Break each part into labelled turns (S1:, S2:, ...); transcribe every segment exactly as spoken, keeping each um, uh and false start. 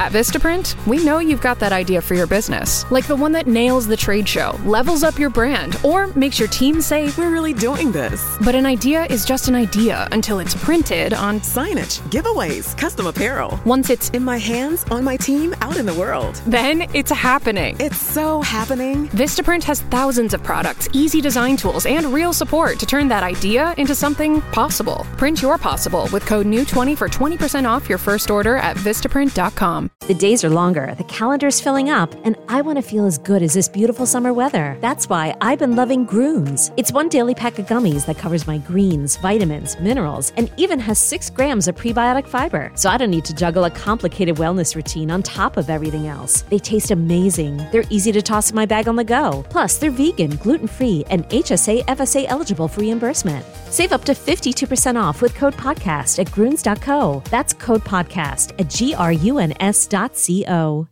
S1: At Vistaprint, we know you've got that idea for your business, like the one that nails the trade show, levels up your brand, or makes your team say,
S2: "We're really doing this."
S1: But an idea is just an idea until it's printed on
S2: signage, giveaways, custom apparel.
S1: Once it's
S2: in my hands, on my team, out in the world.
S1: Then it's happening.
S2: It's so happening.
S1: Vistaprint has thousands of products, easy design tools, and real support to turn that idea into something possible. Print your possible with code new twenty for twenty percent off your first order at vistaprint dot com.
S3: The days are longer, the calendar's filling up, and I want to feel as good as this beautiful summer weather. That's why I've been loving Grooms. It's one daily pack of gummies that covers my greens, vitamins, minerals, and even has six grams of prebiotic fiber. So I don't need to juggle a complicated wellness routine on top of everything else. They taste amazing. They're easy to toss in my bag on the go. Plus, they're vegan, gluten-free, and H S A F S A eligible for reimbursement. Save up to fifty-two percent off with code podcast at gruns dot co. That's code podcast at G R U N S dot C O.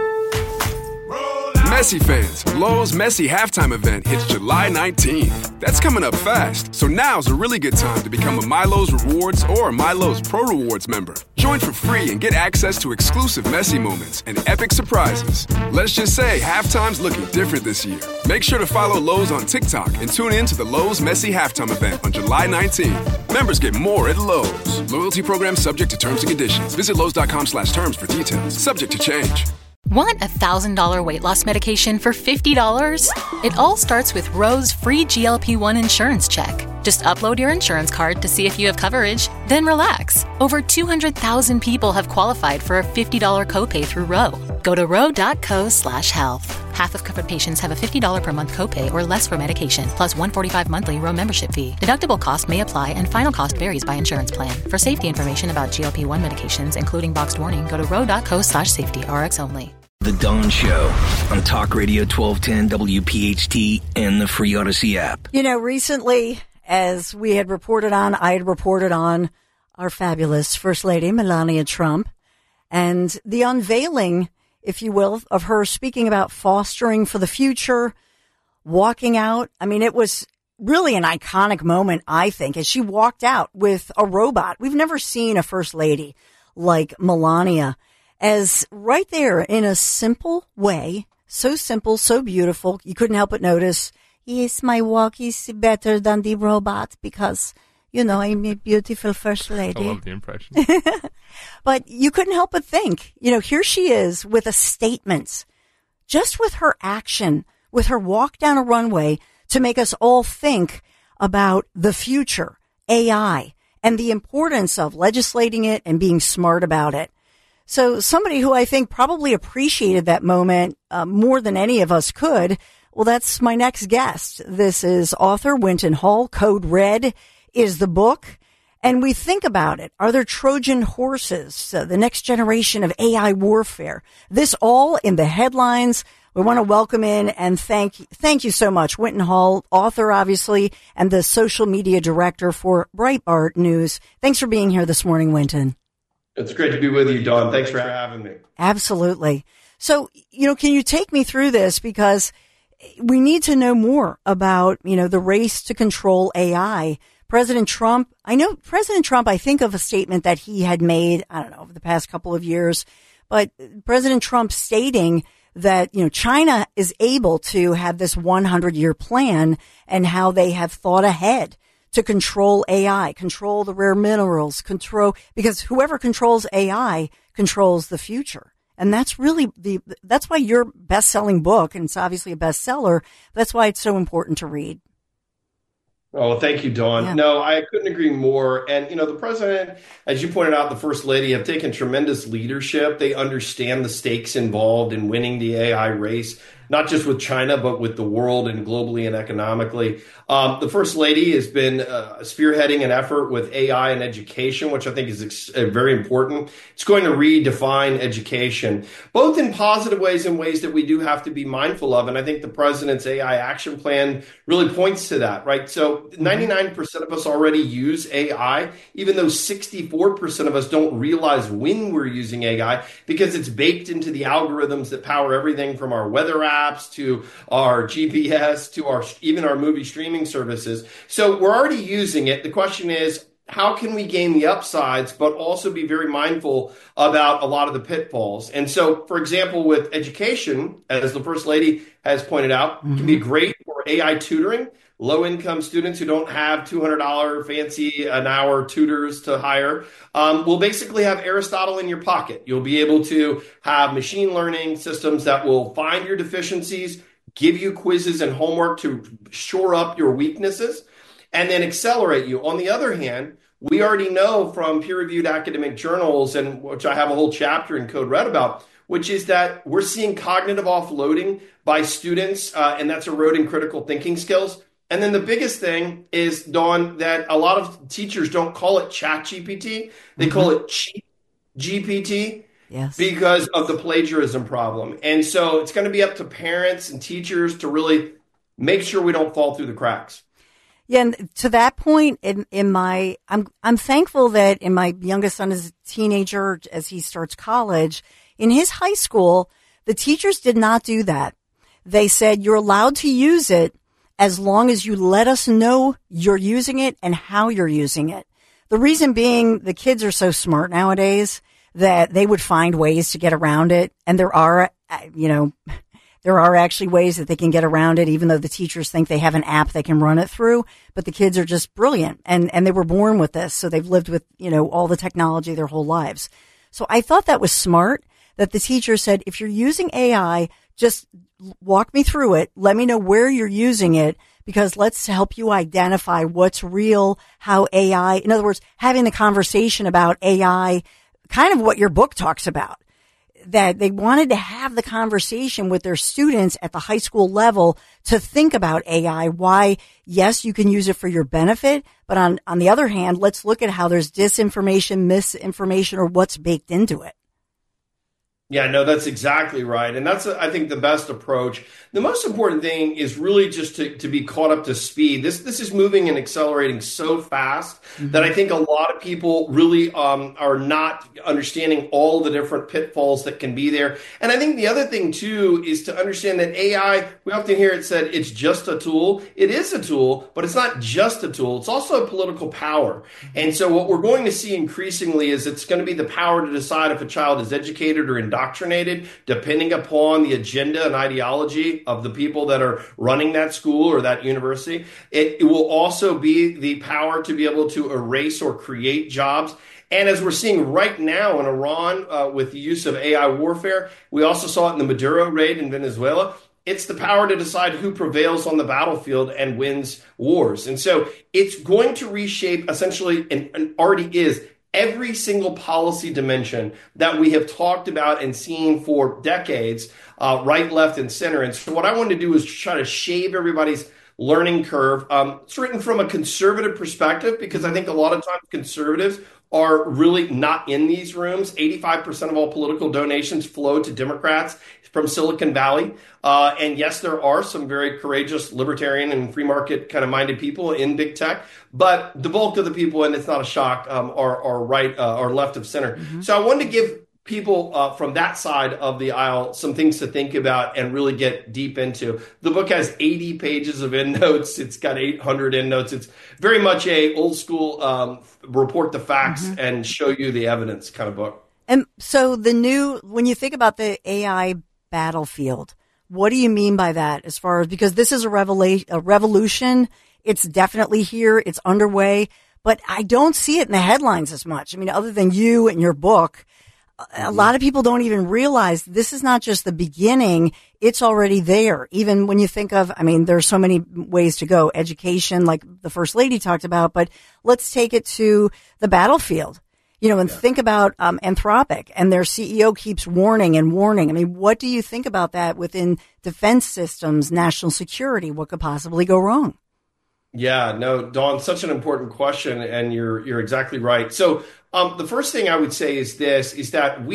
S4: Messi fans, Lowe's Messi halftime event hits July nineteenth. That's coming up fast, so now's a really good time to become a MyLowe's Rewards or a MyLowe's Pro Rewards member. Join for free and get access to exclusive Messi moments and epic surprises. Let's just say halftime's looking different this year. Make sure to follow Lowe's on TikTok and tune in to the Lowe's Messi halftime event on July nineteenth. Members get more at Lowe's. Loyalty program subject to terms and conditions. Visit Lowe's dot com slash terms for details. Subject to change.
S5: Want a one thousand dollars weight loss medication for fifty dollars? It all starts with Roe's free G L P one insurance check. Just upload your insurance card to see if you have coverage, then relax. Over two hundred thousand people have qualified for a fifty dollars copay through Roe. Go to roe dot co slash health. Half of covered patients have a fifty dollars per month copay or less for medication, plus one hundred forty-five dollars monthly Roe membership fee. Deductible cost may apply and final cost varies by insurance plan. For safety information about G L P one medications, including boxed warning, go to roe dot co slash safety, R X only.
S6: The Dawn Show on Talk Radio twelve ten W P H T and the free Odyssey app.
S7: You know, recently, as we had reported on, I had reported on our fabulous First Lady, Melania Trump, and the unveiling, if you will, of her speaking about fostering for the future, walking out. I mean, it was really an iconic moment, I think, as she walked out with a robot. We've never seen a First Lady like Melania, as right there in a simple way, so simple, so beautiful, you couldn't help but notice, yes, my walk is better than the robot because, you know, I'm a beautiful First Lady.
S8: I love the impression.
S7: But you couldn't help but think, you know, here she is with a statement, just with her action, with her walk down a runway to make us all think about the future, A I, and the importance of legislating it and being smart about it. So somebody who I think probably appreciated that moment uh, more than any of us could, well, that's my next guest. This is author Winton Hall. Code Red is the book. And we think about it. Are there Trojan horses, uh, the next generation of A I warfare? This all in the headlines. We want to welcome in and thank thank you so much, Winton Hall, author, obviously, and the social media director for Breitbart News. Thanks for being here this morning, Winton.
S9: It's great to be with you, Dawn. Thanks for having me.
S7: Absolutely. So, you know, can you take me through this? Because we need to know more about, you know, the race to control A I. President Trump, I know President Trump, I think of a statement that he had made, I don't know, over the past couple of years, but President Trump stating that, you know, China is able to have this hundred year plan and how they have thought ahead to control A I, control the rare minerals, control, because whoever controls A I controls the future. And that's really the, that's why your best-selling book, and it's obviously a bestseller, that's why it's so important to read.
S9: Oh, well, thank you, Dawn.
S7: Yeah.
S9: No, I couldn't agree more. And, you know, the president, as you pointed out, the First Lady have taken tremendous leadership. They understand the stakes involved in winning the A I race, not just with China, but with the world and globally and economically. Um, the First Lady has been uh, spearheading an effort with A I and education, which I think is ex- uh, very important. It's going to redefine education, both in positive ways and ways that we do have to be mindful of. And I think the president's A I action plan really points to that, right? So ninety-nine percent of us already use A I, even though sixty-four percent of us don't realize when we're using A I because it's baked into the algorithms that power everything from our weather apps to our G P S to our even our movie streaming services. So we're already using it. The question is, how can we gain the upsides, but also be very mindful about a lot of the pitfalls? And so, for example, with education, as the First Lady has pointed out, mm-hmm. can be great for A I tutoring. Low-income students who don't have two hundred dollars fancy an hour tutors to hire um, will basically have Aristotle in your pocket. You'll be able to have machine learning systems that will find your deficiencies, give you quizzes and homework to shore up your weaknesses, and then accelerate you. On the other hand, we already know from peer-reviewed academic journals, and which I have a whole chapter in Code Red about, which is that we're seeing cognitive offloading by students, uh, and that's eroding critical thinking skills. And then the biggest thing is, Dawn, that a lot of teachers don't call it Chat G P T. They mm-hmm. call it Cheat G P T. Yes. Because of the plagiarism problem. And so it's going to be up to parents and teachers to really make sure we don't fall through the cracks.
S7: Yeah, and to that point, in, in my, I'm I'm thankful that in my youngest son is a teenager as he starts college. In his high school, the teachers did not do that. They said you're allowed to use it as long as you let us know you're using it and how you're using it. The reason being, the kids are so smart nowadays that they would find ways to get around it. And there are, you know, there are actually ways that they can get around it, even though the teachers think they have an app they can run it through. But the kids are just brilliant, and, and they were born with this. So they've lived with, you know, all the technology their whole lives. So I thought that was smart that the teacher said, if you're using A I, just walk me through it. Let me know where you're using it, because let's help you identify what's real, how A I, in other words, having the conversation about A I, kind of what your book talks about, that they wanted to have the conversation with their students at the high school level to think about A I, why, yes, you can use it for your benefit, but on, on the other hand, let's look at how there's disinformation, misinformation, or what's baked into it.
S9: Yeah, no, that's exactly right. And that's, I think, the best approach. The most important thing is really just to, to be caught up to speed. This this is moving and accelerating so fast mm-hmm. that I think a lot of people really um, are not understanding all the different pitfalls that can be there. And I think the other thing, too, is to understand that A I, we often hear it said it's just a tool. It is a tool, but it's not just a tool. It's also a political power. And so what we're going to see increasingly is it's going to be the power to decide if a child is educated or indoctrinated, depending upon the agenda and ideology of the people that are running that school or that university. It, it will also be the power to be able to erase or create jobs. And as we're seeing right now in Iran uh, with the use of A I warfare, we also saw it in the Maduro raid in Venezuela. It's the power to decide who prevails on the battlefield and wins wars. And so it's going to reshape essentially, and, and already is, every single policy dimension that we have talked about and seen for decades, uh, right, left, and center. And so what I wanted to do is try to shave everybody's learning curve. Um, it's written from a conservative perspective, because I think a lot of times conservatives are really not in these rooms. eighty-five percent of all political donations flow to Democrats from Silicon Valley. Uh, and yes, there are some very courageous libertarian and free market kind of minded people in big tech, but the bulk of the people, and it's not a shock, um, are, are right uh, or left of center. Mm-hmm. So I wanted to give people uh, from that side of the aisle some things to think about and really get deep into. The book has eighty pages of endnotes. It's got eight hundred endnotes. It's very much a old school um, report the facts mm-hmm. and show you the evidence kind of book.
S7: And so the new, when you think about the A I battlefield, what do you mean by that? As far as, because this is a, revela- a revolution, it's definitely here, it's underway, but I don't see it in the headlines as much. I mean, other than you and your book, a lot of people don't even realize this is not just the beginning. It's already there. Even when you think of, I mean, there's so many ways to go. Education, like the First Lady talked about, but let's take it to the battlefield, you know, and yeah. think about um, Anthropic, and their C E O keeps warning and warning. I mean, what do you think about that within defense systems, national security? What could possibly go wrong?
S9: Yeah, no, Dawn, such an important question, and you're you're exactly right. So um, the first thing I would say is this, is that we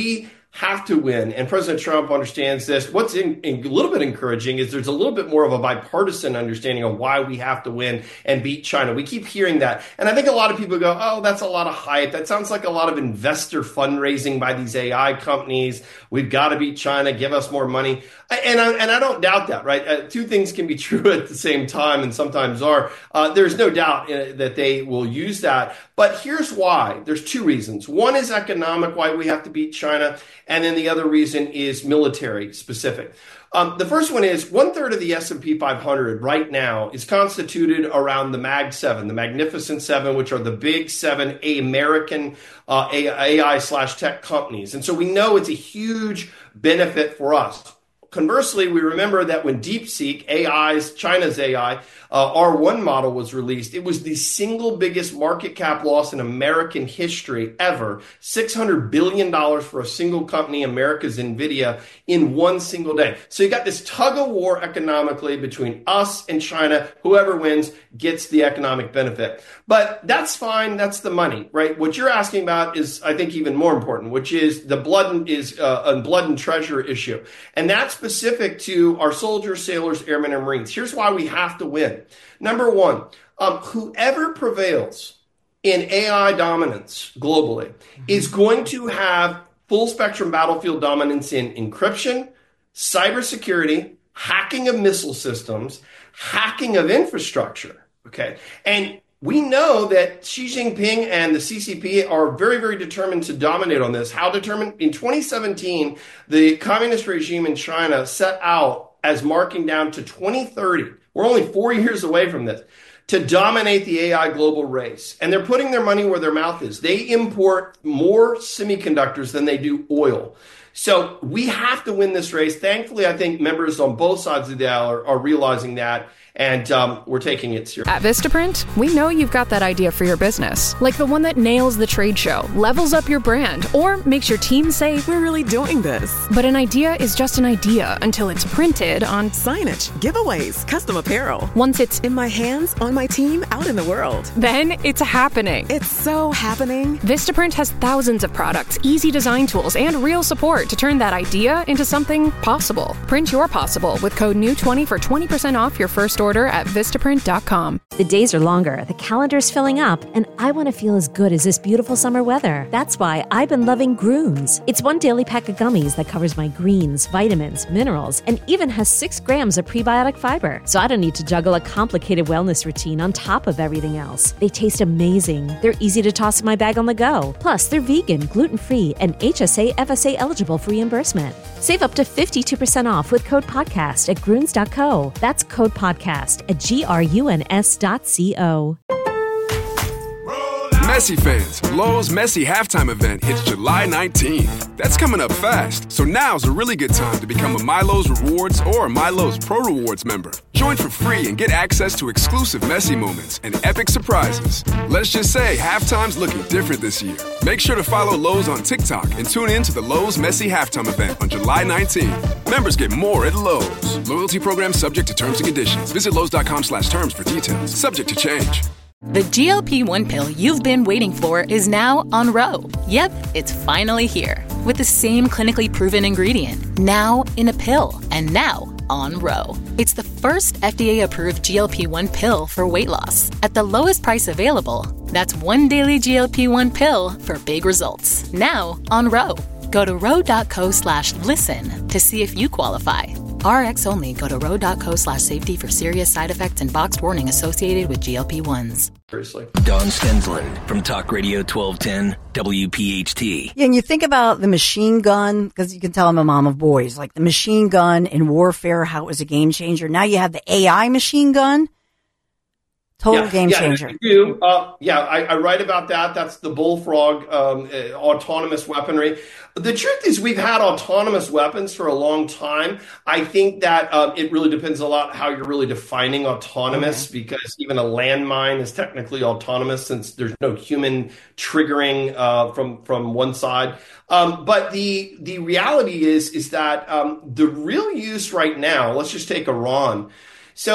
S9: have to win. And President Trump understands this. What's in, in, a little bit encouraging is there's a little bit more of a bipartisan understanding of why we have to win and beat China. We keep hearing that. And I think a lot of people go, oh, that's a lot of hype. That sounds like a lot of investor fundraising by these A I companies. We've got to beat China. Give us more money. And I, and I don't doubt that, right? Uh, two things can be true at the same time and sometimes are. Uh, there's no doubt uh, that they will use that. But here's why. There's two reasons. One is economic, why we have to beat China. And then the other reason is military specific. Um, the first one is one third of the S and P five hundred right now is constituted around the Mag seven, the Magnificent Seven, which are the big seven American uh, A I slash tech companies. And so we know it's a huge benefit for us. Conversely, we remember that when DeepSeek, A I's, China's A I, uh, R one model was released, it was the single biggest market cap loss in American history ever. six hundred billion dollars for a single company, America's NVIDIA, in one single day. So you got this tug of war economically between us and China. Whoever wins gets the economic benefit. But that's fine. That's the money, right? What you're asking about is, I think, even more important, which is the blood and, is uh, a blood and treasure issue. And that's specific to our soldiers, sailors, airmen, and Marines. Here's why we have to win. Number one, um, whoever prevails in A I dominance globally mm-hmm. is going to have full spectrum battlefield dominance in encryption, cybersecurity, hacking of missile systems, hacking of infrastructure. Okay. And we know that Xi Jinping and the C C P are very, very determined to dominate on this. How determined? In twenty seventeen, the communist regime in China set out as marking down to twenty thirty. We're only four years away from this, to dominate the A I global race. And they're putting their money where their mouth is. They import more semiconductors than they do oil. So we have to win this race. Thankfully, I think members on both sides of the aisle are, are realizing that. And um, we're taking it seriously.
S1: At Vistaprint, we know you've got that idea for your business, like the one that nails the trade show, levels up your brand, or makes your team say,
S2: we're really doing this.
S1: But an idea is just an idea until it's printed on
S2: signage, giveaways, custom apparel.
S1: Once it's
S2: in my hands, on my team, out in the world.
S1: Then it's happening.
S2: It's so happening.
S1: Vistaprint has thousands of products, easy design tools, and real support to turn that idea into something possible. Print your possible with code N E W twenty for twenty percent off your first order at Vistaprint dot com.
S3: The days are longer, the calendar's filling up, and I want to feel as good as this beautiful summer weather. That's why I've been loving Grooms. It's one daily pack of gummies that covers my greens, vitamins, minerals, and even has six grams of prebiotic fiber. So I don't need to juggle a complicated wellness routine on top of everything else. They taste amazing. They're easy to toss in my bag on the go. Plus, they're vegan, gluten-free, and H S A F S A eligible for reimbursement. Save up to fifty-two percent off with code podcast at gruns dot co. That's code podcast at G R U N S dot C O.
S4: Messi fans, Lowe's Messi halftime event hits July nineteenth. That's coming up fast, so now's a really good time to become a MyLowe's Rewards or MyLowe's Pro Rewards member. Join for free and get access to exclusive Messi moments and epic surprises. Let's just say halftime's looking different this year. Make sure to follow Lowe's on TikTok and tune in to the Lowe's Messi halftime event on July nineteenth. Members get more at Lowe's. Loyalty program subject to terms and conditions. Visit Lowe's dot com slash terms for details. Subject to change.
S5: The G L P one pill you've been waiting for is now on Ro. Yep, it's finally here. With the same clinically proven ingredient. Now in a pill. And now on Ro. It's the first F D A-approved G L P one pill for weight loss. At the lowest price available. That's one daily G L P one pill for big results. Now on Ro. Go to ro dot co slash listen to see if you qualify. R X only. Go to ro dot co slash safety for serious side effects and boxed warning associated with G L P ones.
S9: Seriously.
S6: Don Stensland from Talk Radio twelve ten W P H T.
S7: Yeah, and you think about the machine gun, because you can tell I'm a mom of boys, like the machine gun in warfare, how it was a game changer. Now you have the A I machine gun. Total
S9: yeah,
S7: game
S9: yeah,
S7: changer.
S9: I do. Uh, yeah, I, I write about that. That's the Bullfrog um, uh, autonomous weaponry. The truth is we've had autonomous weapons for a long time. I think that uh, it really depends a lot how you're really defining autonomous, okay. because even a landmine is technically autonomous since there's no human triggering uh, from, from one side. Um, but the the reality is, is that um, the real use right now, let's just take Iran. So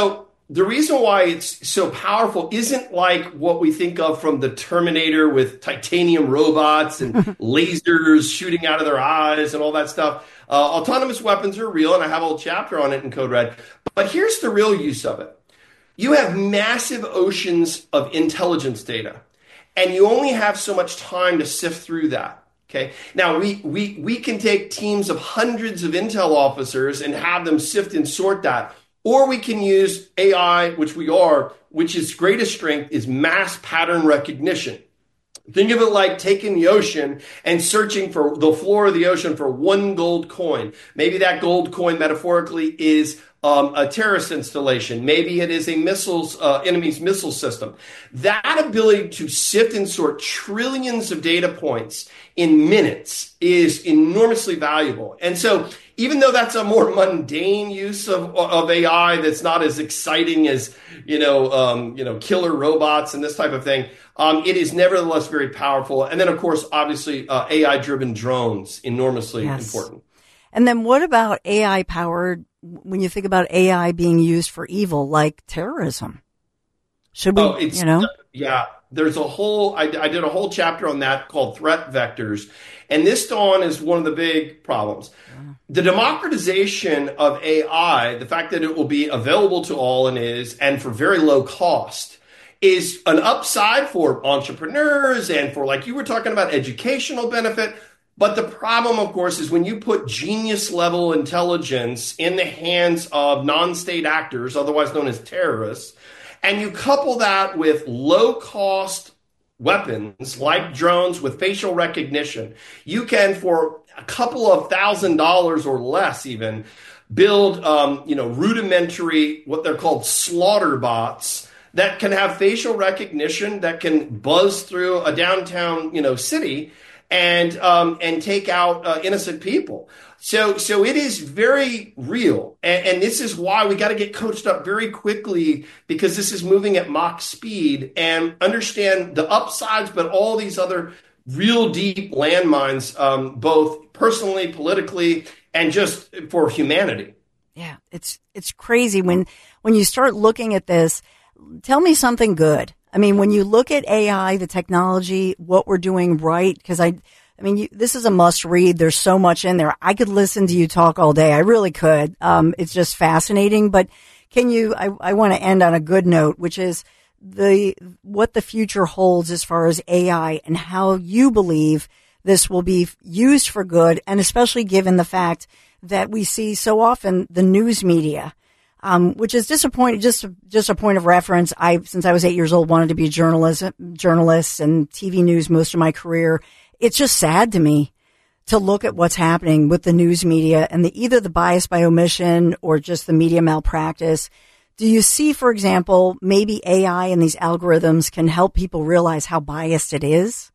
S9: the reason why it's so powerful isn't like what we think of from the Terminator with titanium robots and lasers shooting out of their eyes and all that stuff. Uh, autonomous weapons are real, and I have a whole chapter on it in Code Red. But here's the real use of it. You have massive oceans of intelligence data, and you only have so much time to sift through that. Okay. Now we, we, we can take teams of hundreds of intel officers and have them sift and sort that. Or we can use A I, which we are, which its greatest strength is mass pattern recognition. Think of it like taking the ocean and searching for the floor of the ocean for one gold coin. Maybe that gold coin metaphorically is um, a terrorist installation. Maybe it is a missiles, uh, enemy's missile system. That ability to sift and sort trillions of data points in minutes is enormously valuable. And so even though that's a more mundane use of, of A I that's not as exciting as, you know, um, you know, killer robots and this type of thing, um, it is nevertheless very powerful. And then, of course, obviously, uh, A I-driven drones, enormously yes. important.
S7: And then what about A I-powered, when you think about A I being used for evil, like terrorism? Should we,
S9: oh, it's,
S7: you know?
S9: Yeah, there's a whole, I, I did a whole chapter on that called Threat Vectors. And this, Dawn, is one of the big problems. The democratization of A I, the fact that it will be available to all and is, and for very low cost, is an upside for entrepreneurs and for, like you were talking about, educational benefit. But the problem, of course, is when you put genius level intelligence in the hands of non-state actors, otherwise known as terrorists, and you couple that with low cost weapons like drones with facial recognition, you can, for a couple of thousand dollars or less even, build um, you know, rudimentary, what they're called slaughter bots that can have facial recognition, that can buzz through a downtown, you know, city and um, and take out uh, innocent people. So so it is very real. And, and this is why we got to get coached up very quickly, because this is moving at Mach speed, and understand the upsides, but all these other real deep landmines, um, both personally, politically, and just for humanity.
S7: Yeah, it's it's crazy when when you start looking at this. Tell me something good. I mean, when you look at A I, the technology, what we're doing right, because I, I mean, you, this is a must read. There's so much in there. I could listen to you talk all day. I really could. Um, it's just fascinating. But can you, I, I want to end on a good note, which is the, what the future holds as far as A I and how you believe this will be used for good. And especially given the fact that we see so often the news media, Um, which is disappointing. Just, just a point of reference. I, since I was eight years old, wanted to be a journalist, journalist and T V news most of my career. It's just sad to me to look at what's happening with the news media and the, either the bias by omission or just the media malpractice. Do you see, for example, maybe A I and these algorithms can help people realize how biased it is?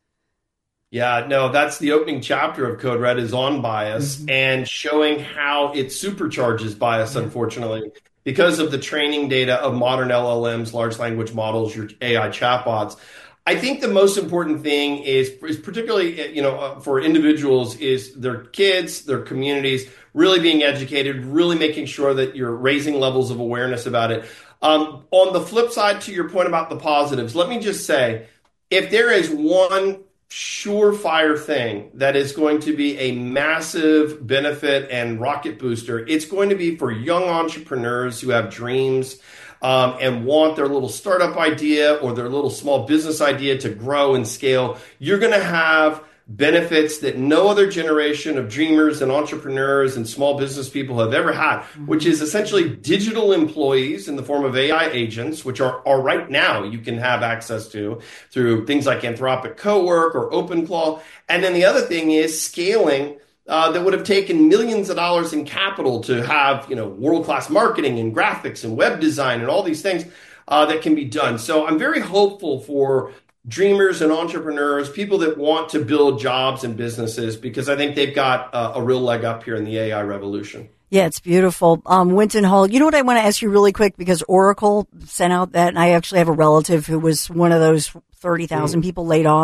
S9: Yeah, no, that's the opening chapter of Code Red, is on bias, mm-hmm. and showing how it supercharges bias, mm-hmm. unfortunately, because of the training data of modern L L Ms, large language models, your A I chatbots. I think the most important thing is, is particularly, you know, uh, for individuals, is their kids, their communities, really being educated, really making sure that you're raising levels of awareness about it. Um, on the flip side, to your point about the positives, let me just say, if there is one surefire thing that is going to be a massive benefit and rocket booster, it's going to be for young entrepreneurs who have dreams um, and want their little startup idea or their little small business idea to grow and scale. You're going to have benefits that no other generation of dreamers and entrepreneurs and small business people have ever had, which is essentially digital employees in the form of A I agents, which are, are right now you can have access to through things like Anthropic Cowork or OpenClaw. And then the other thing is scaling uh, that would have taken millions of dollars in capital to have, you know, world-class marketing and graphics and web design and all these things uh, that can be done. So I'm very hopeful for dreamers and entrepreneurs, people that want to build jobs and businesses, because I think they've got uh, a real leg up here in the A I revolution.
S7: Yeah, it's beautiful. Um, Winton Hall, you know what I want to ask you really quick, because Oracle sent out that, and I actually have a relative who was one of those thirty thousand mm. people laid off.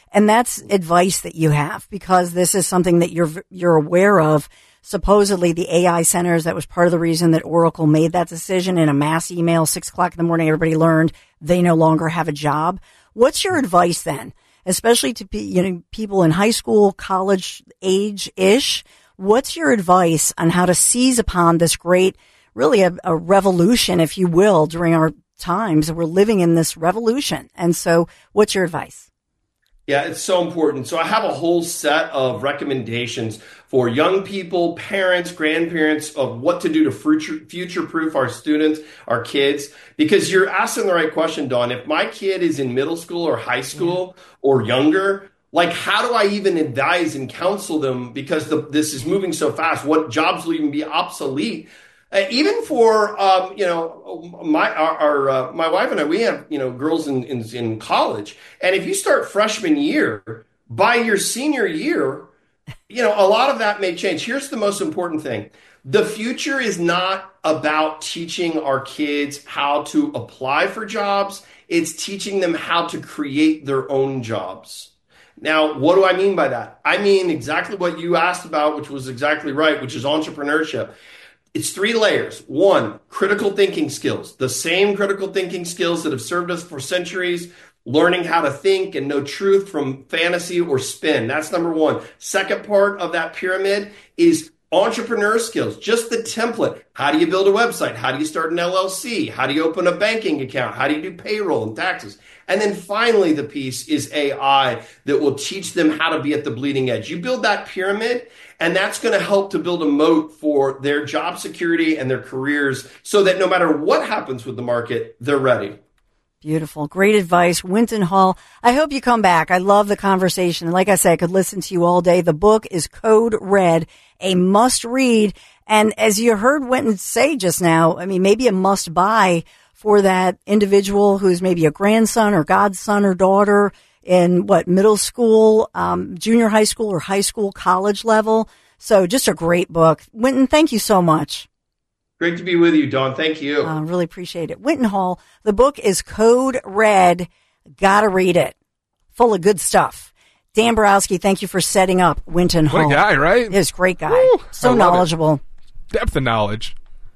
S7: And that's advice that you have, because this is something that you're you're aware of. Supposedly the A I centers, that was part of the reason that Oracle made that decision in a mass email, six o'clock in the morning, everybody learned they no longer have a job. What's your advice then, especially to you know people in high school, college age-ish? What's your advice on how to seize upon this great, really a, a revolution, if you will, during our times? We're living in this revolution. And so what's your advice?
S9: Yeah, it's so important. So I have a whole set of recommendations for young people, parents, grandparents of what to do to future, future-proof our students, our kids, because you're asking the right question, Dawn. If my kid is in middle school or high school yeah. or younger, like, how do I even advise and counsel them? Because the, this is moving so fast. What jobs will even be obsolete? Uh, even for, um, you know, my, our, our uh, my wife and I, we have, you know, girls in, in, in college. And if you start freshman year, by your senior year, you know, a lot of that may change. Here's the most important thing. The future is not about teaching our kids how to apply for jobs. It's teaching them how to create their own jobs. Now, what do I mean by that? I mean exactly what you asked about, which was exactly right, which is entrepreneurship. It's three layers. One, critical thinking skills, the same critical thinking skills that have served us for centuries, learning how to think and know truth from fantasy or spin. That's number one. Second part of that pyramid is entrepreneur skills, just the template. How do you build a website? How do you start an L L C? How do you open a banking account? How do you do payroll and taxes? And then finally, the piece is A I that will teach them how to be at the bleeding edge. You build that pyramid, and that's going to help to build a moat for their job security and their careers so that no matter what happens with the market, they're ready.
S7: Beautiful. Great advice. Winton Hall, I hope you come back. I love the conversation. Like I said, I could listen to you all day. The book is Code Red, a must read. And as you heard Winton say just now, I mean, maybe a must buy for that individual who's maybe a grandson or godson or daughter in what, middle school, um, junior high school or high school, college level. So just a great book. Winton, thank you so much.
S9: Great to be with you, Dawn. Thank you.
S7: I uh, really appreciate it. Winton Hall, the book is Code Red. Gotta read it. Full of good stuff. Dan Borowski, thank you for setting up Winton Hall.
S8: What a guy, right?
S7: He's a great guy.
S8: Woo,
S7: so knowledgeable.
S8: It. Depth of knowledge.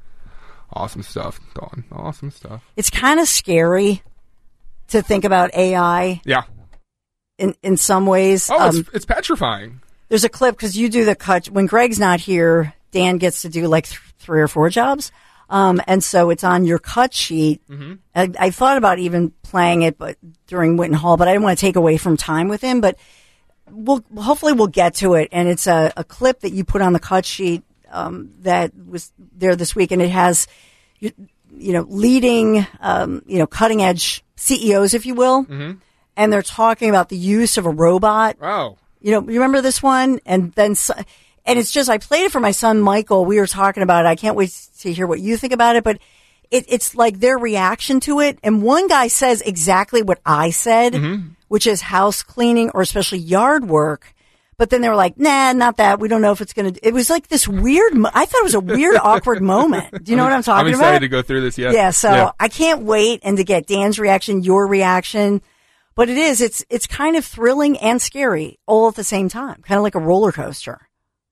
S8: Awesome stuff, Dawn. Awesome stuff.
S7: It's kind of scary to think about A I.
S8: Yeah.
S7: In in some ways.
S8: Oh,
S7: um,
S8: it's, it's petrifying.
S7: There's a clip, because you do the cut. When Greg's not here, Dan gets to do like th- three or four jobs. Um, and so it's on your cut sheet. Mm-hmm. I, I thought about even playing it but during Winton Hall, but I didn't want to take away from time with him. But we'll hopefully we'll get to it. And it's a, a clip that you put on the cut sheet um, that was there this week, and it has you, you know leading um, you know cutting edge C E Os, if you will, mm-hmm. and they're talking about the use of a robot.
S8: Oh,
S7: you know, you remember this one? And then. And it's just, I played it for my son, Michael. We were talking about it. I can't wait to hear what you think about it, but it, it's like their reaction to it. And one guy says exactly what I said, mm-hmm. which is house cleaning or especially yard work. But then they were like, nah, not that. We don't know if it's going to, it was like this weird, mo- I thought it was a weird, awkward moment. Do you know what I'm talking about?
S8: I'm excited
S7: about?
S8: to go through this. Yeah.
S7: Yeah. So
S8: yeah.
S7: I can't wait and to get Dan's reaction, your reaction. But it is, it's, it's kind of thrilling and scary all at the same time, kind of like a roller coaster.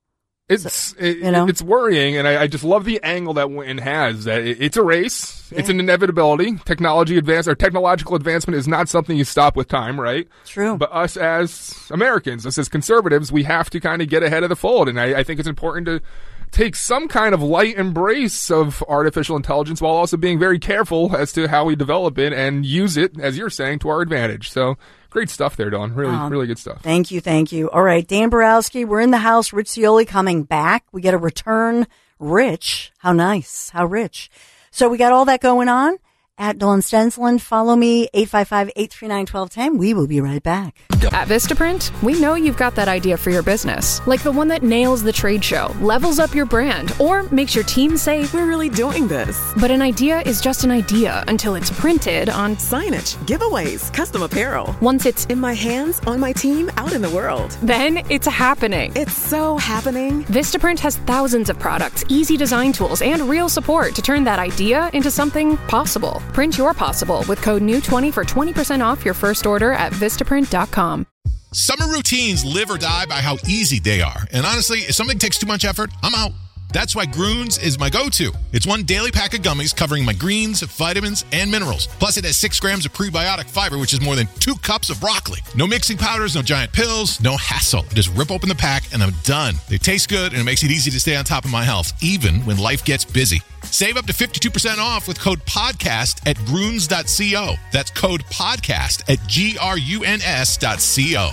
S8: It's
S7: so,
S8: it,
S7: you know?
S8: it's worrying, and I, I just love the angle that Winton has. That it, it's a race, yeah. It's an inevitability. Technology advance or technological advancement is not something you stop with time, right?
S7: True.
S8: But us as Americans, us as conservatives, we have to kind of get ahead of the fold, and I, I think it's important to take some kind of light embrace of artificial intelligence while also being very careful as to how we develop it and use it, as you're saying, to our advantage. So. Great stuff there, Dawn. Really, um, really good stuff.
S7: Thank you, thank you. All right, Dan Borowski, we're in the house. Rich Scioli coming back. We get a return. Rich. How nice. How rich. So we got all that going on. At Dawn Stensland, follow me, eight five five, eight three nine, one two one zero. We will be right back.
S1: At Vistaprint, we know you've got that idea for your business, like the one that nails the trade show, levels up your brand, or makes your team say,
S2: we're really doing this.
S1: But an idea is just an idea until it's printed on
S2: signage, giveaways, custom apparel.
S1: Once it's
S2: in my hands, on my team, out in the world.
S1: Then it's happening.
S2: It's so happening.
S1: Vistaprint has thousands of products, easy design tools, and real support to turn that idea into something possible. Print your possible with code new twenty for twenty percent off your first order at Vistaprint dot com.
S10: Summer routines live or die by how easy they are. And honestly, if something takes too much effort, I'm out. That's why Groones is my go-to. It's one daily pack of gummies covering my greens, vitamins, and minerals. Plus, it has six grams of prebiotic fiber, which is more than two cups of broccoli. No mixing powders, no giant pills, no hassle. Just rip open the pack, and I'm done. They taste good, and it makes it easy to stay on top of my health, even when life gets busy. Save up to fifty-two percent off with code podcast at groones dot co. That's code podcast at G R U N S dot co.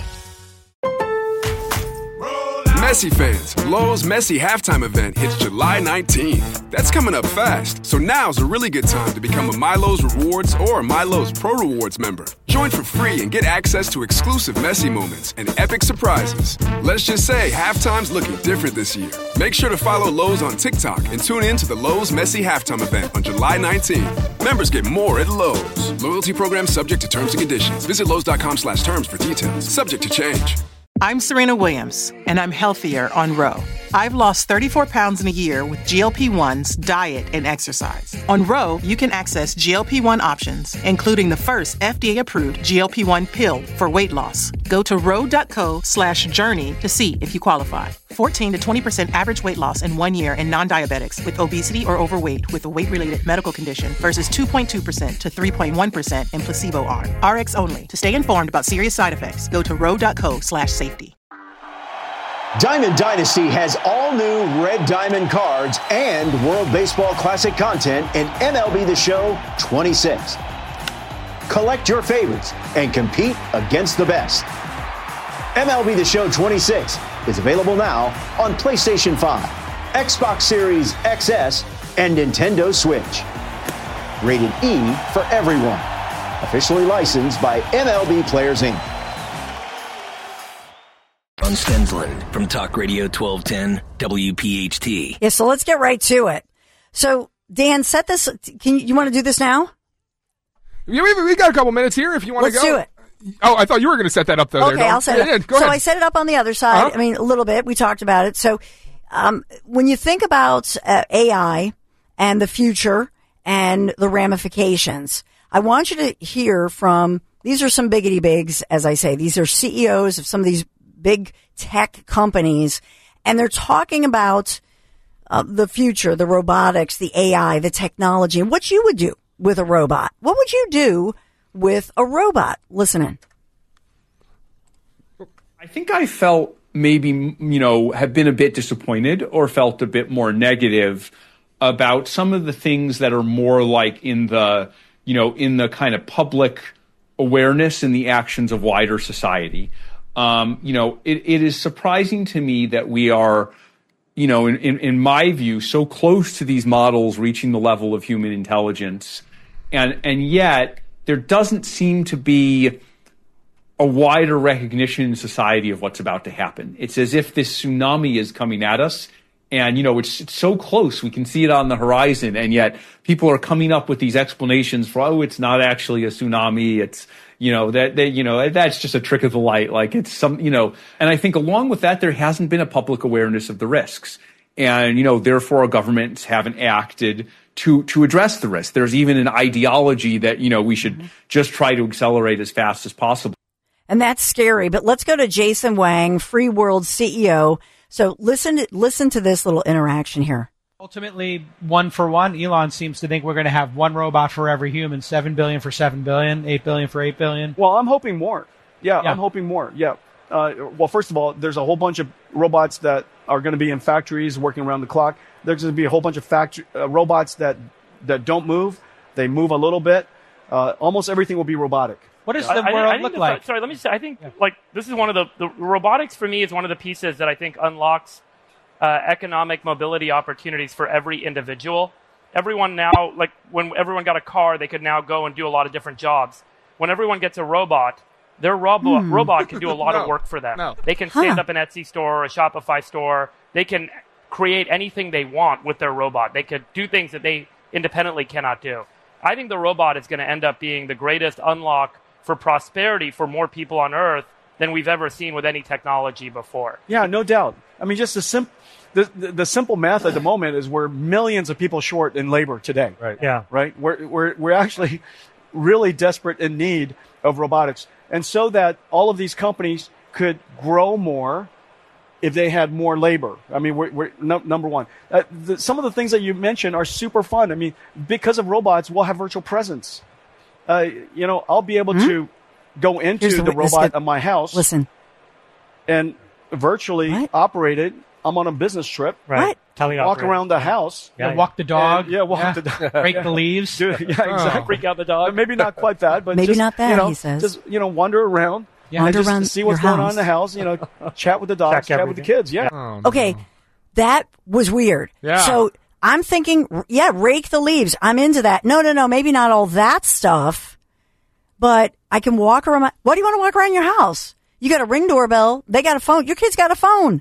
S4: Messi fans, Lowe's Messi halftime event hits July nineteenth. That's coming up fast, so now's a really good time to become a MyLowe's Rewards or a MyLowe's Pro Rewards member. Join for free and get access to exclusive Messi moments and epic surprises. Let's just say halftime's looking different this year. Make sure to follow Lowe's on TikTok and tune in to the Lowe's Messi halftime event on July nineteenth. Members get more at Lowe's. Loyalty program subject to terms and conditions. Visit Lowe's dot com slash terms for details. Subject to change.
S11: I'm Serena Williams, and I'm healthier on Ro. I've lost thirty-four pounds in a year with G L P ones, diet, and exercise. On Ro, you can access G L P one options, including the first F D A-approved G L P one pill for weight loss. Go to ro.co slash journey to see if you qualify. fourteen to twenty percent average weight loss in one year in non-diabetics with obesity or overweight with a weight-related medical condition versus two point two percent to three point one percent in placebo arm. R X only. To stay informed about serious side effects, go to ro.co slash safety.
S12: Diamond Dynasty has all new Red Diamond cards and World Baseball Classic content in M L B The Show twenty-six. Collect your favorites and compete against the best. M L B The Show twenty-six is available now on PlayStation five, Xbox Series X S, and Nintendo Switch. Rated E for everyone. Officially licensed by M L B Players, Incorporated.
S6: On Stensland from Talk Radio twelve ten W P H T.
S7: Yeah, so let's get right to it. So, Dan, set this. Can you, you want to do this now?
S8: Yeah, we, we got a couple minutes here if you want to go.
S7: Let's do it.
S8: Oh, I thought you were going to set that up though.
S7: Okay,
S8: there,
S7: I'll set
S8: yeah,
S7: it up.
S8: Yeah, go
S7: so
S8: ahead.
S7: I set it up on the other side.
S8: Uh-huh.
S7: I mean, a little bit. We talked about it. So um, when you think about uh, A I and the future and the ramifications, I want you to hear from, these are some biggity bigs, as I say. These are C E Os of some of these big tech companies, and they're talking about uh, the future, the robotics, the A I, the technology, and what you would do with a robot. What would you do with a robot? Listen in.
S13: I think I felt maybe, you know, have been a bit disappointed or felt a bit more negative about some of the things that are more like in the, you know, in the kind of public awareness and the actions of wider society. Um, you know, it, it is surprising to me that we are, you know, in, in, in my view, so close to these models reaching the level of human intelligence. And, and yet there doesn't seem to be a wider recognition in society of what's about to happen. It's as if this tsunami is coming at us. And, you know, it's, it's so close. We can see it on the horizon. And yet people are coming up with these explanations for, oh, it's not actually a tsunami. It's, you know, that, they, you know, that's just a trick of the light. Like it's some, you know, and I think along with that, there hasn't been a public awareness of the risks. And, you know, therefore governments haven't acted to, to address the risk. There's even an ideology that, you know, we should mm-hmm. just try to accelerate as fast as possible.
S7: And that's scary. But let's go to Jason Wang, Free World C E O. So listen to, listen to this little interaction here.
S14: Ultimately, one for one, Elon seems to think we're going to have one robot for every human, seven billion for seven billion, eight billion for eight billion.
S15: Well, I'm hoping more. Yeah,
S14: yeah.
S15: I'm hoping more. Yeah. Uh, well, first of all, there's a whole bunch of robots that are going to be in factories working around the clock. There's going to be a whole bunch of factory uh, robots that that don't move. They move a little bit. Uh, almost everything will be robotic.
S14: What does the
S16: I,
S14: world
S16: I think
S14: look
S16: the,
S14: like?
S16: Sorry, let me say, I think yeah. like this is one of the, the robotics for me is one of the pieces that I think unlocks uh, economic mobility opportunities for every individual. Everyone now, like when everyone got a car, they could now go and do a lot of different jobs. When everyone gets a robot, their robo- hmm. robot can do a lot
S8: no,
S16: of work for them.
S8: No.
S16: They can stand
S7: huh.
S16: up an Etsy store or a Shopify store. They can create anything they want with their robot. They could do things that they independently cannot do. I think the robot is going to end up being the greatest unlock for prosperity for more people on Earth than we've ever seen with any technology before.
S15: Yeah, no doubt. I mean, just the, sim- the, the, the simple math at the moment is we're millions of people short in labor today.
S14: Right. Yeah.
S15: Right? We're, we're, we're actually really desperate in need of robotics. And so that all of these companies could grow more if they had more labor. I mean, we're, we're no, number one. Uh, the, some of the things that you mentioned are super fun. I mean, because of robots, we'll have virtual presence. Uh, you know, I'll be able mm-hmm. to go into the, the robot of my house.
S7: Listen.
S15: And virtually what? operate it. I'm on a business trip.
S14: Right.
S15: Walk around the house.
S14: Yeah, walk the dog.
S15: And, yeah, walk
S14: yeah.
S15: the dog.
S14: Break
S15: yeah.
S14: the leaves.
S15: Dude, yeah, exactly.
S14: Oh. Freak out the dog.
S15: Maybe not quite that, but
S7: maybe
S15: just,
S7: not that,
S15: you know,
S7: he says.
S15: Just, you know, wander around.
S7: Yeah. Wander
S15: and just
S7: around
S15: see what's
S7: your
S15: going
S7: house.
S15: on in the house. You know, chat with the dogs,
S14: Check
S15: chat with the kids. Yeah.
S8: Oh,
S7: okay.
S8: no.
S7: That was weird.
S8: Yeah.
S7: So I'm thinking, yeah, rake the leaves. I'm into that. No, no, no. Maybe not all that stuff, but I can walk around. My, why do you want to walk around your house? You got a Ring doorbell. They got a phone. Your kid's got a phone.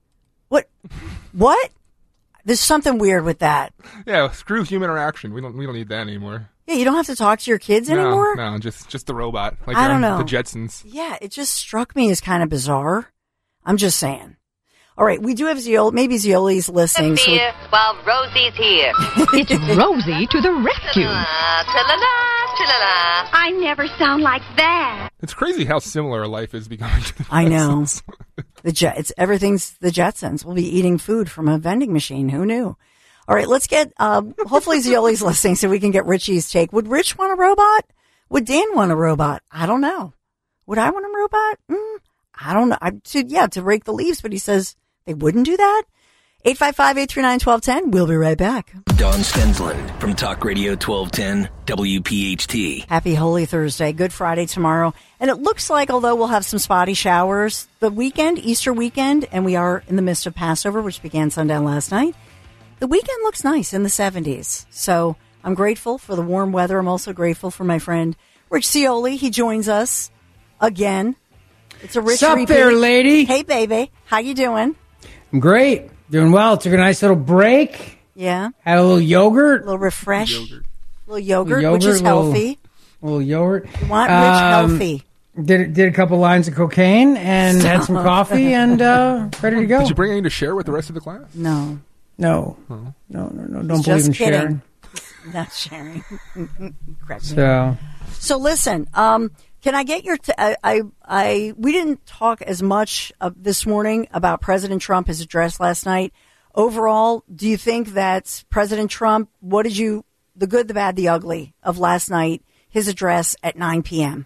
S7: What? What? There's something weird with that.
S8: Yeah, screw human interaction. We don't we don't need that anymore.
S7: Yeah, you don't have to talk to your kids
S8: no,
S7: anymore?
S8: No, just just the robot. Like
S7: I don't
S8: um,
S7: know.
S8: The Jetsons.
S7: Yeah, it just struck me as kind of bizarre. I'm just saying. All right, we do have Zioli. Maybe Zioli's listening. So we-
S17: while Rosie's here.
S18: It's Rosie to the rescue.
S17: Ta-la, ta-la-la, ta-la-la. I never sound like that.
S8: It's crazy how similar our life is becoming to the
S7: I know.
S8: Jetsons.
S7: The jet, it's everything's the Jetsons. We'll be eating food from a vending machine. Who knew? All right, let's get, uh, hopefully Zioli's listening so we can get Richie's take. Would Rich want a robot? Would Dan want a robot? I don't know. Would I want a robot? Mm, I don't know. I to, yeah, to rake the leaves, but he says they wouldn't do that. eight five five, eight three nine, one two one zero. We'll be right back.
S6: Don Stensland from Talk Radio twelve ten W P H T.
S7: Happy Holy Thursday. Good Friday tomorrow. And it looks like, although we'll have some spotty showers, the weekend, Easter weekend, and we are in the midst of Passover, which began sundown last night, the weekend looks nice in the seventies. So I'm grateful for the warm weather. I'm also grateful for my friend Rich Zioli. He joins us again. It's a rich
S19: Sup
S7: repeat.
S19: there, lady?
S7: Hey, baby. How you doing?
S19: I'm great. Doing well. Took a nice little break.
S7: Yeah.
S19: Had a little yogurt.
S7: A little refresh.
S8: Yogurt.
S7: A little yogurt,
S19: Little
S7: which is
S19: little-
S7: healthy.
S19: A little yogurt.
S7: You want rich
S19: Um,
S7: healthy.
S19: Did did a couple lines of cocaine and had some coffee and uh, ready to go.
S8: Did you bring anything to share with the rest of the class?
S7: No.
S19: No.
S8: Oh.
S19: No, no, no.
S7: He's
S19: Don't believe
S7: just
S19: in
S7: kidding.
S19: sharing.
S7: Not sharing. Correct me.
S19: So,
S7: So listen, um, can I get your? T- I, I, I, we didn't talk as much uh, this morning about President Trump, his address last night. Overall, do you think that President Trump? What did you? The good, the bad, the ugly of last night. His address at nine p.m.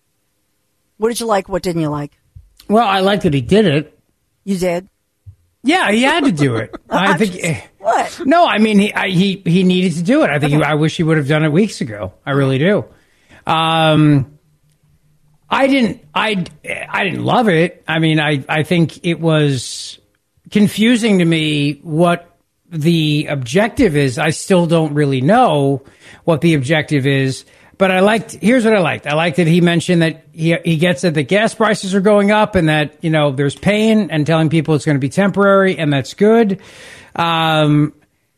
S7: What did you like? What didn't you like?
S19: well, I like that he did it.
S7: You did.
S19: Yeah, he had to do it. I
S7: I'm
S19: think.
S7: just- what?
S19: No, I mean he I, he he needed to do it. I think he, I wish he would have done it weeks ago. I really do. Um, I didn't. I I didn't love it. I mean, I I think it was confusing to me what the objective is. I still don't really know what the objective is. But I liked, here's what I liked. I liked that he mentioned that he he gets that the gas prices are going up and that, you know, there's pain and telling people it's going to be temporary, and that's good. Um,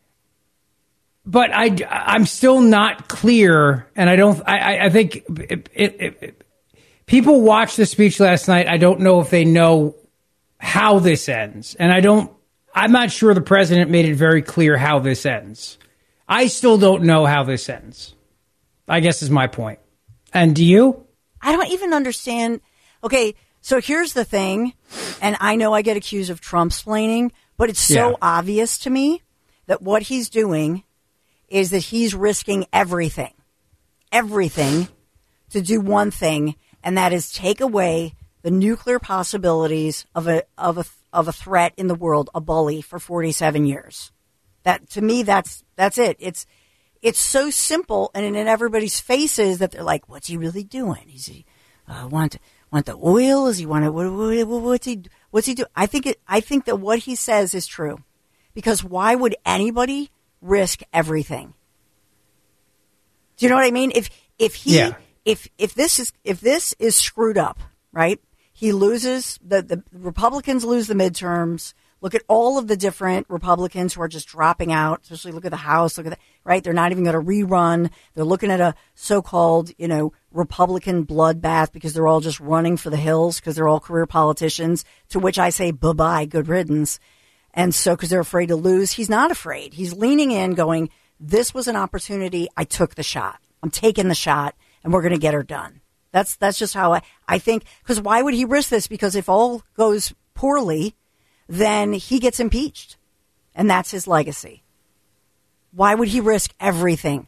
S19: but I, I'm still not clear, and I don't, I, I think it, it, it, people watched the speech last night. I don't know if they know how this ends. And I don't, I'm not sure the president made it very clear how this ends. I still don't know how this ends. I guess is my point. And do you?
S7: I don't even understand. Okay, so here's the thing, and I know I get accused of Trump-splaining, but it's so
S19: Yeah.
S7: obvious to me that what he's doing is that he's risking everything, everything to do one thing, and that is take away the nuclear possibilities of a of a of a threat in the world, a bully for forty-seven years. That to me, that's that's it. It's It's so simple, and in everybody's faces that they're like, "What's he really doing? Is he uh, want want the oil? Is he want to, what, what, what, what's he what's he do?" I think it. I think that what he says is true, because why would anybody risk everything? Do you know what I mean? If if he
S19: Yeah.
S7: if if this is if this is screwed up, right? He loses the the Republicans lose the midterms. Look at all of the different Republicans who are just dropping out, especially look at the House, look at that, right? They're not even going to rerun. They're looking at a so-called, you know, Republican bloodbath because they're all just running for the hills because they're all career politicians, to which I say, bye-bye, good riddance. And so, because they're afraid to lose, he's not afraid. He's leaning in going, this was an opportunity. I took the shot. I'm taking the shot, and we're going to get her done. That's that's just how I, I think. Because why would he risk this? Because if all goes poorly, then he gets impeached. And that's his legacy. Why would he risk everything?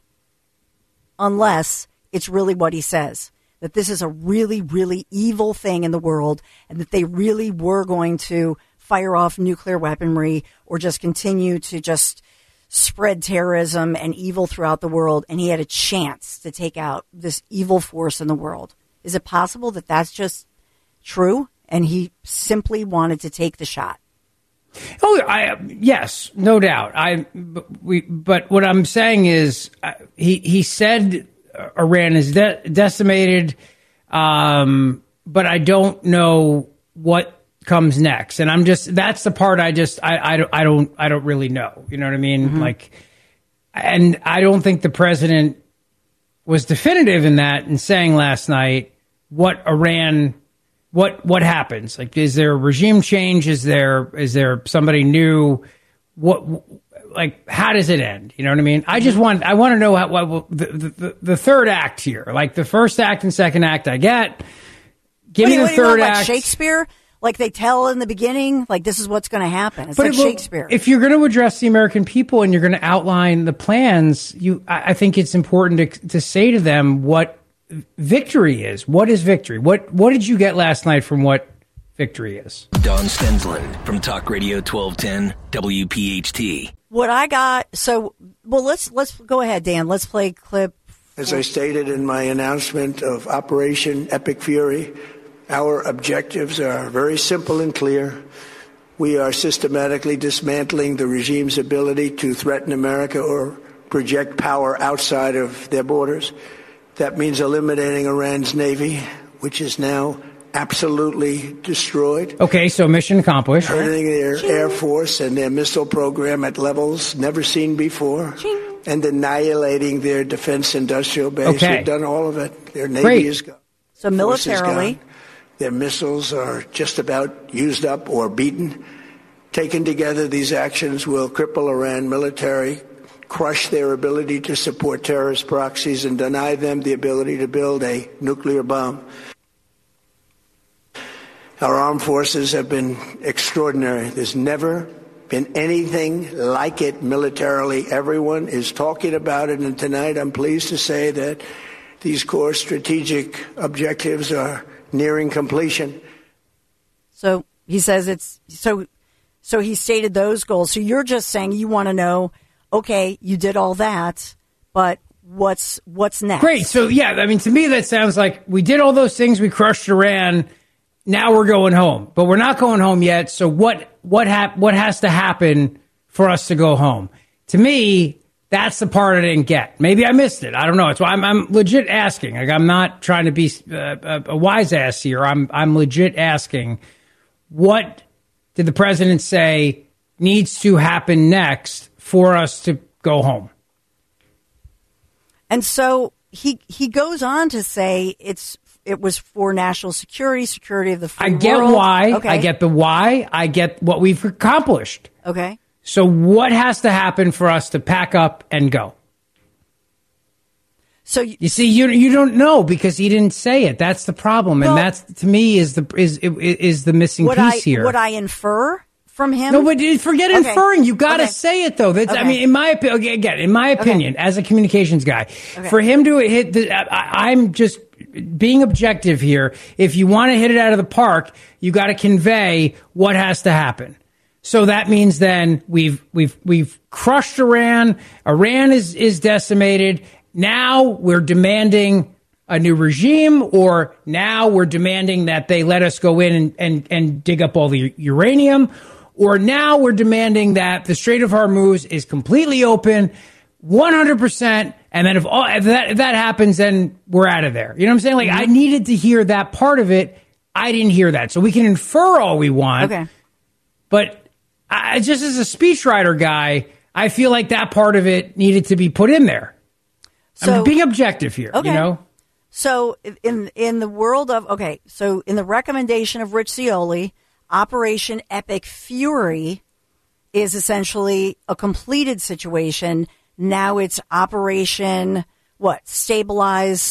S7: Unless it's really what he says. That this is a really, really evil thing in the world. And that they really were going to fire off nuclear weaponry or just continue to just spread terrorism and evil throughout the world, and he had a chance to take out this evil force in the world. Is it possible that that's just true, and he simply wanted to take the shot?
S19: Oh, I, yes, no doubt. I, but we, but what I'm saying is, uh, he he said Iran is de- decimated, um, but I don't know what comes next, and I'm just that's the part I just I, I don't I don't I don't really know. You know what I mean? Mm-hmm. Like, and I don't think the president was definitive in that in saying last night what Iran what what happens. Like, is there a regime change? Is there is there somebody new? What like how does it end? You know what I mean? I just want I want to know how what the, the the third act here. Like the first act and second act, I get. Give
S7: Wait,
S19: me the
S7: wait,
S19: third
S7: like
S19: act.
S7: Shakespeare. Like they tell in the beginning, like this is what's going to happen. It's
S19: but
S7: like
S19: it will,
S7: Shakespeare.
S19: If you're going to address the American people and you're going to outline the plans, you, I, I think it's important to, to say to them what victory is. What is victory? What What did you get last night from what victory is?
S6: Don Stensland from Talk Radio twelve ten W P H T.
S7: What I got. So, well, let's let's go ahead, Dan. Let's play clip.
S20: As I stated in my announcement of Operation Epic Fury, our objectives are very simple and clear. We are systematically dismantling the regime's ability to threaten America or project power outside of their borders. That means eliminating Iran's navy, which is now absolutely destroyed.
S19: Okay, so mission accomplished.
S20: Hurting their air force and their missile program at levels never seen before. And annihilating their defense industrial base.
S19: Okay.
S20: They've done all of it. Their navy
S19: Great.
S20: is gone.
S7: So militarily.
S20: Their missiles are just about used up or beaten. Taken together, these actions will cripple Iran military, crush their ability to support terrorist proxies, and deny them the ability to build a nuclear bomb. Our armed forces have been extraordinary. There's never been anything like it militarily. Everyone is talking about it, and tonight I'm pleased to say that these core strategic objectives are nearing completion.
S7: So he says it's so. So he stated those goals. So you're just saying you want to know, okay, you did all that, but what's what's next?
S19: Great. So yeah, I mean, to me that sounds like we did all those things. We crushed Iran. Now we're going home, but we're not going home yet. So what what hap- what has to happen for us to go home? To me, that's the part I didn't get. Maybe I missed it. I don't know. It's why I'm, I'm legit asking. Like, I'm not trying to be uh, a, a wise ass here. I'm I'm legit asking, what did the president say needs to happen next for us to go home?
S7: And so he he goes on to say it's it was for national security, security of the free
S19: I get
S7: world.
S19: why.
S7: Okay.
S19: I get the why. I get what we've accomplished.
S7: Okay.
S19: So what has to happen for us to pack up and go?
S7: So you,
S19: you see, you you don't know because he didn't say it. That's the problem,
S7: Well,
S19: and that's to me is the is is the missing
S7: Would
S19: piece
S7: I,
S19: here.
S7: Would I infer from him?
S19: No, but forget
S7: Okay.
S19: inferring. You got to
S7: Okay.
S19: say it though. That's, I
S7: Okay.
S19: mean, in my opinion, again, in my opinion, as a communications guy,
S7: Okay.
S19: for him to hit, the, I, I'm just being objective here. If you want to hit it out of the park, you got to convey what has to happen. So that means then we've we've we've crushed Iran. Iran is is decimated. Now we're demanding a new regime, or now we're demanding that they let us go in and, and, and dig up all the uranium, or now we're demanding that the Strait of Hormuz is completely open, one hundred percent, and then if, all, if, that, if that happens, then we're out of there. You know what I'm saying? Like, I needed to hear that part of it. I didn't hear that. So we can infer all we want.
S7: Okay.
S19: But I, just as a speechwriter guy, I feel like that part of it needed to be put in there.
S7: So-
S19: I'm being objective here,
S7: Okay.
S19: you know?
S7: So in in the world of okay, so in the recommendation of Rich Scioli, Operation Epic Fury is essentially a completed situation. Now it's Operation what? Stabilize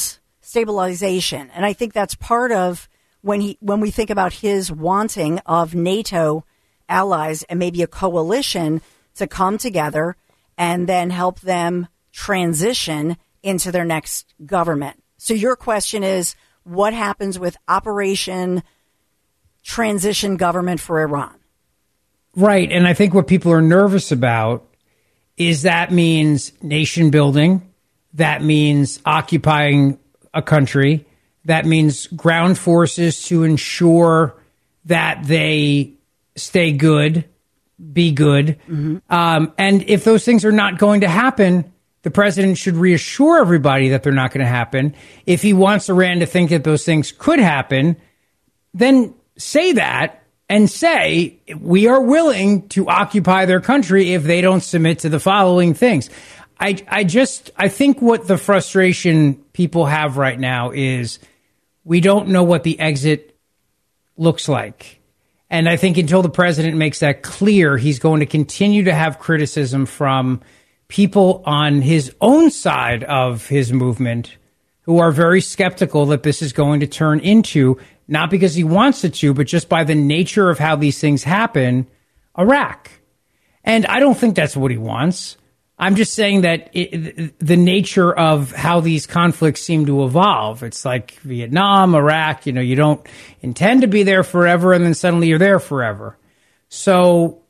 S7: stabilization. And I think that's part of when he when we think about his wanting of NATO allies and maybe a coalition to come together and then help them transition into their next government. So your question is, what happens with Operation Transition Government for Iran?
S19: Right. And I think what people are nervous about is that means nation building. That means occupying a country. That means ground forces to ensure that they stay good, be good. Mm-hmm. Um, and if those things are not going to happen, the president should reassure everybody that they're not going to happen. If he wants Iran to think that those things could happen, then say that and say, we are willing to occupy their country if they don't submit to the following things. I, I just, I think what the frustration people have right now is we don't know what the exit looks like. And I think until the president makes that clear, he's going to continue to have criticism from people on his own side of his movement who are very skeptical that this is going to turn into, not because he wants it to, but just by the nature of how these things happen, Iraq. And I don't think that's what he wants. I'm just saying that it, the nature of how these conflicts seem to evolve. It's like Vietnam, Iraq, you know, you don't intend to be there forever and then suddenly you're there forever. So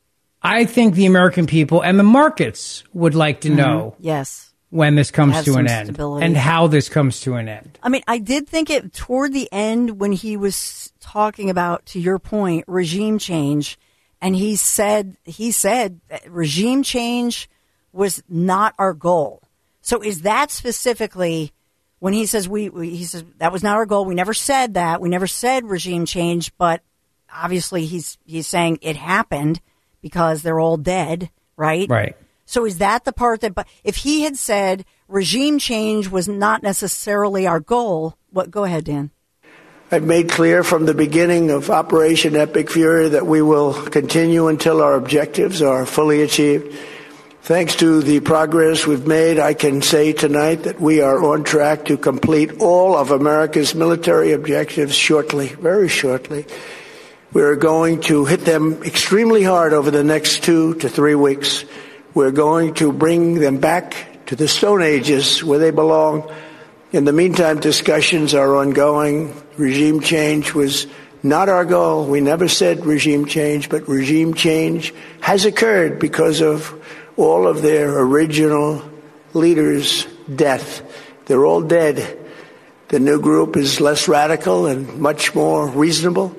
S19: I think the American people and the markets would like to know
S7: mm-hmm. yes.
S19: when this comes
S7: Have
S19: to an end
S7: stability.
S19: and how this comes to an end.
S7: I mean, I did think it toward the end when he was talking about, to your point, regime change. And he said, he said that regime change was not our goal. So is that specifically when he says we, we, he says that was not our goal. We never said that. We never said regime change, but obviously he's, he's saying it happened because they're all dead, right?
S19: Right.
S7: So is that the part that, but if he had said regime change was not necessarily our goal, what, go ahead, Dan.
S20: I've made clear from the beginning of Operation Epic Fury that we will continue until our objectives are fully achieved. Thanks to the progress we've made, I can say tonight that we are on track to complete all of America's military objectives shortly, very shortly. We're going to hit them extremely hard over the next two to three weeks. We're going to bring them back to the Stone Ages where they belong. In the meantime, discussions are ongoing. Regime change was not our goal. We never said regime change, but regime change has occurred because of all of their original leaders' death. They're all dead. The new group is less radical and much more reasonable.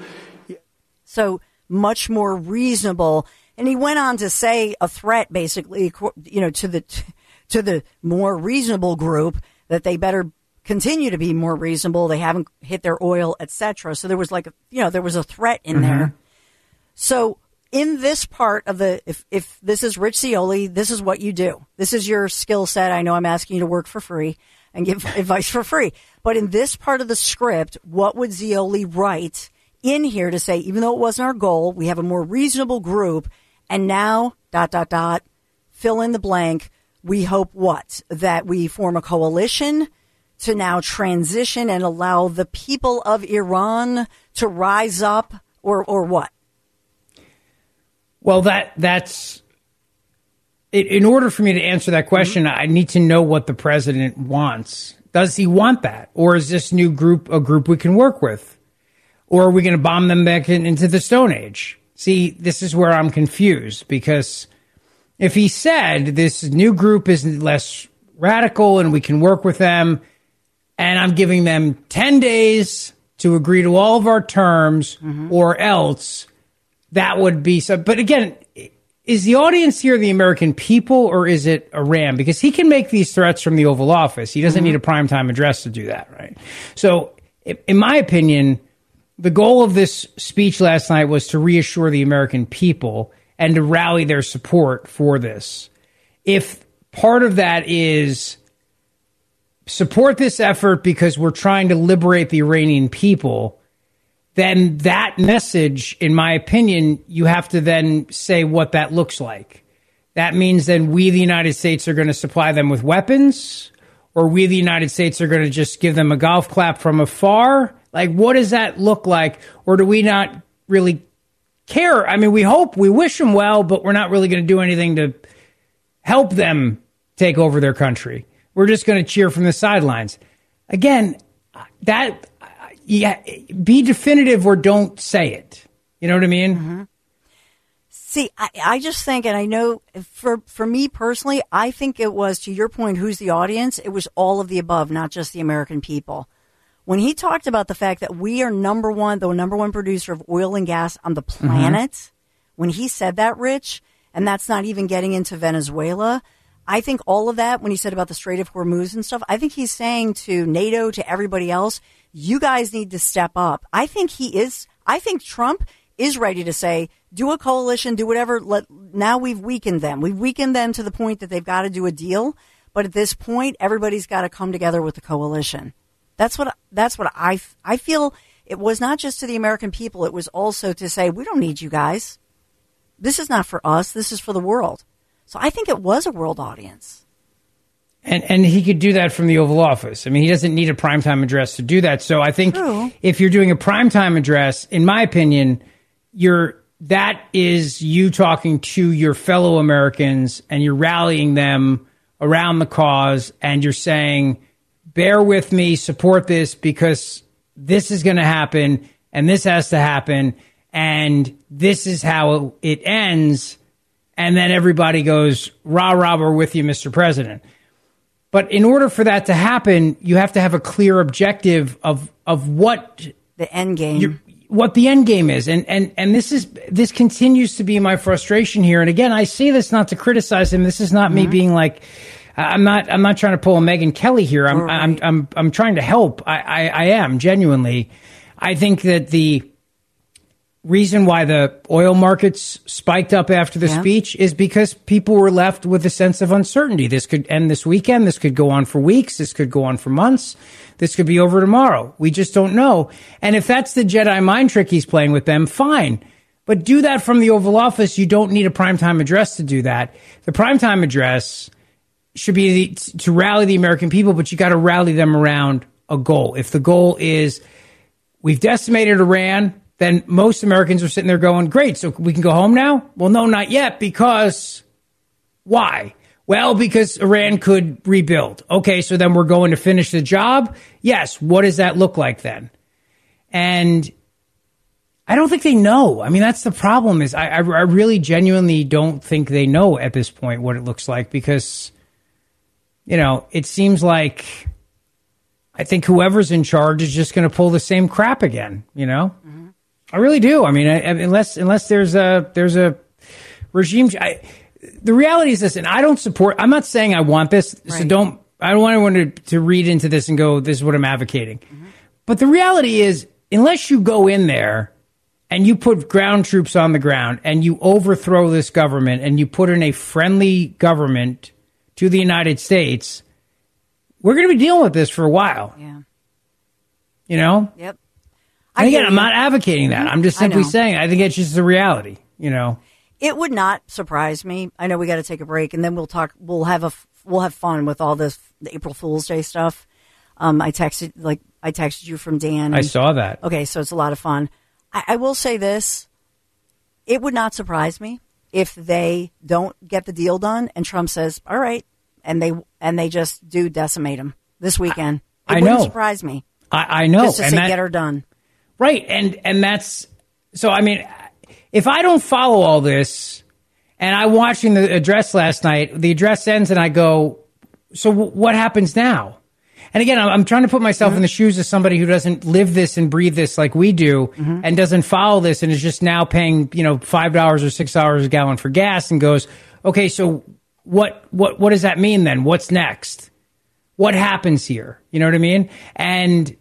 S7: So much more reasonable. And he went on to say a threat, basically, you know, to the to the more reasonable group that they better continue to be more reasonable. They haven't hit their oil, et cetera. So there was like, a, you know, there was a threat in mm-hmm. there. So in this part of the, if, if this is Rich Zeoli, this is what you do. This is your skill set. I know I'm asking you to work for free and give advice for free. But in this part of the script, what would Zeoli write in here to say, even though it wasn't our goal, we have a more reasonable group, and now, dot, dot, dot, fill in the blank, we hope what? That we form a coalition to now transition and allow the people of Iran to rise up, or or what?
S19: Well, that that's it, in order for me to answer that question, mm-hmm. I need to know what the president wants. Does he want that? Or is this new group a group we can work with? Or are we going to bomb them back in, into the Stone Age? See, this is where I'm confused, because if he said this new group is less radical and we can work with them, and I'm giving them ten days to agree to all of our terms, mm-hmm. or else, that would be so. But again, is the audience here the American people, or is it Iran? Because he can make these threats from the Oval Office. He doesn't mm-hmm. need a primetime address to do that, right? So, in my opinion, the goal of this speech last night was to reassure the American people and to rally their support for this. If part of that is support this effort because we're trying to liberate the Iranian people, then that message, in my opinion, you have to then say what that looks like. That means then we, the United States, are going to supply them with weapons, or we, the United States, are going to just give them a golf clap from afar? Like, what does that look like? Or do we not really care? I mean, we hope, we wish them well, but we're not really going to do anything to help them take over their country. We're just going to cheer from the sidelines. Again, that, yeah, be definitive or don't say it. You know what I mean?
S7: Mm-hmm. See, I, I just think, and I know for, for me personally, I think it was, to your point, who's the audience? It was all of the above, not just the American people. When he talked about the fact that we are number one, the number one producer of oil and gas on the planet, mm-hmm. when he said that, Rich, and that's not even getting into Venezuela, I think all of that, when he said about the Strait of Hormuz and stuff, I think he's saying to NATO, to everybody else, you guys need to step up. I think he is, I think Trump is ready to say, do a coalition, do whatever. Let, now we've weakened them. We've weakened them to the point that they've got to do a deal. But at this point, everybody's got to come together with the coalition. That's what, that's what I, I feel. It was not just to the American people. It was also to say, we don't need you guys. This is not for us. This is for the world. So I think it was a world audience.
S19: And and he could do that from the Oval Office. I mean, he doesn't need a primetime address to do that. So I think True. If you're doing a primetime address, in my opinion, you're that is you talking to your fellow Americans and you're rallying them around the cause and you're saying, bear with me, support this because this is going to happen and this has to happen and this is how it ends. And then everybody goes, rah, rah, we're with you, Mister President. But in order for that to happen, you have to have a clear objective of of what
S7: the end game,
S19: what the end game is, and and and this is this continues to be my frustration here. And again, I say this not to criticize him. This is not mm-hmm. me being like, I'm not I'm not trying to pull a Megyn Kelly here. I'm right. I'm I'm I'm trying to help. I, I I am genuinely. I think that the reason why the oil markets spiked up after the yeah. speech is because people were left with a sense of uncertainty. This could end this weekend. This could go on for weeks. This could go on for months. This could be over tomorrow. We just don't know. And if that's the Jedi mind trick he's playing with them, fine. But do that from the Oval Office. You don't need a primetime address to do that. The primetime address should be the, to rally the American people, but you got to rally them around a goal. If the goal is we've decimated Iran, then most Americans are sitting there going, great, so we can go home now? Well, no, not yet, because why? Well, because Iran could rebuild. Okay, so then we're going to finish the job? Yes, what does that look like then? And I don't think they know. I mean, that's the problem is I, I, I really genuinely don't think they know at this point what it looks like because, you know, it seems like I think whoever's in charge is just going to pull the same crap again, you know? Mm-hmm. I really do. I mean, I, unless unless there's a there's a regime, I, the reality is this, and I don't support. I'm not saying I want this, right. so don't. I don't want anyone to, to read into this and go, "This is what I'm advocating." Mm-hmm. But the reality is, unless you go in there and you put ground troops on the ground and you overthrow this government and you put in a friendly government to the United States, we're going to be dealing with this for a while.
S7: Yeah.
S19: You know.
S7: Yep.
S19: And again, I'm not advocating that. I'm just simply I saying I think it's just the reality, you know.
S7: It would not surprise me. I know we got to take a break, and then we'll talk. We'll have a we'll have fun with all this the April Fool's Day stuff. Um, I texted like I texted you from Dan. And,
S19: I saw that.
S7: Okay, so it's a lot of fun. I, I will say this: it would not surprise me if they don't get the deal done, and Trump says, "All right," and they and they just do decimate him this weekend. It
S19: I
S7: wouldn't
S19: know.
S7: surprise me.
S19: I, I know.
S7: Just to
S19: and
S7: say,
S19: that,
S7: get her done.
S19: Right, and and that's so. I mean, if I don't follow all this, and I'm watching the address last night, the address ends, and I go, so w- what happens now? And again, I'm, I'm trying to put myself mm-hmm. in the shoes of somebody who doesn't live this and breathe this like we do, mm-hmm. and doesn't follow this, and is just now paying you know five dollars or six dollars a gallon for gas, and goes, okay, so what what what does that mean then? What's next? What happens here? You know what I mean? And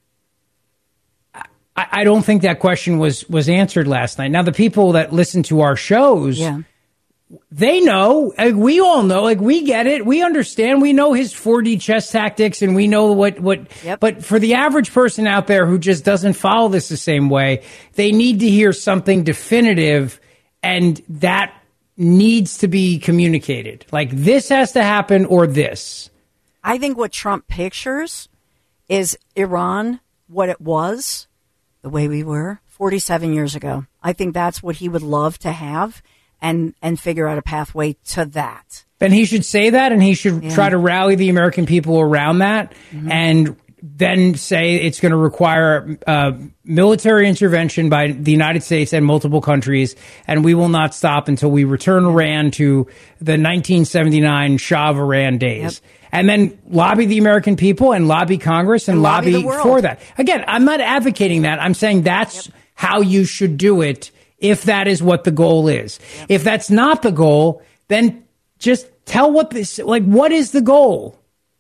S19: I don't think that question was, was answered last night. Now, the people that listen to our shows,
S7: yeah.
S19: they know. Like, we all know. Like, we get it. We understand. We know his four D chess tactics, and we know what. what.
S7: Yep.
S19: But for the average person out there who just doesn't follow this the same way, they need to hear something definitive, and that needs to be communicated. Like, this has to happen or this.
S7: I think what Trump pictures is Iran, what it was, the way we were forty-seven years ago. I think that's what he would love to have and, and figure out a pathway to that.
S19: Then he should say that, and he should
S7: Yeah.
S19: try to rally the American people around that,
S7: Mhm.
S19: and then say it's going to require uh, military intervention by the United States and multiple countries, and we will not stop until we return Iran to the nineteen seventy-nine Shah of Iran days. Yep. And then lobby the American people and lobby Congress and,
S7: And lobby
S19: lobby,
S7: the world.
S19: for that. Again, I'm not advocating that. I'm saying that's yep. how you should do it if that is what the goal is. Yep. If that's not the goal, then just tell what this, like, what is the goal?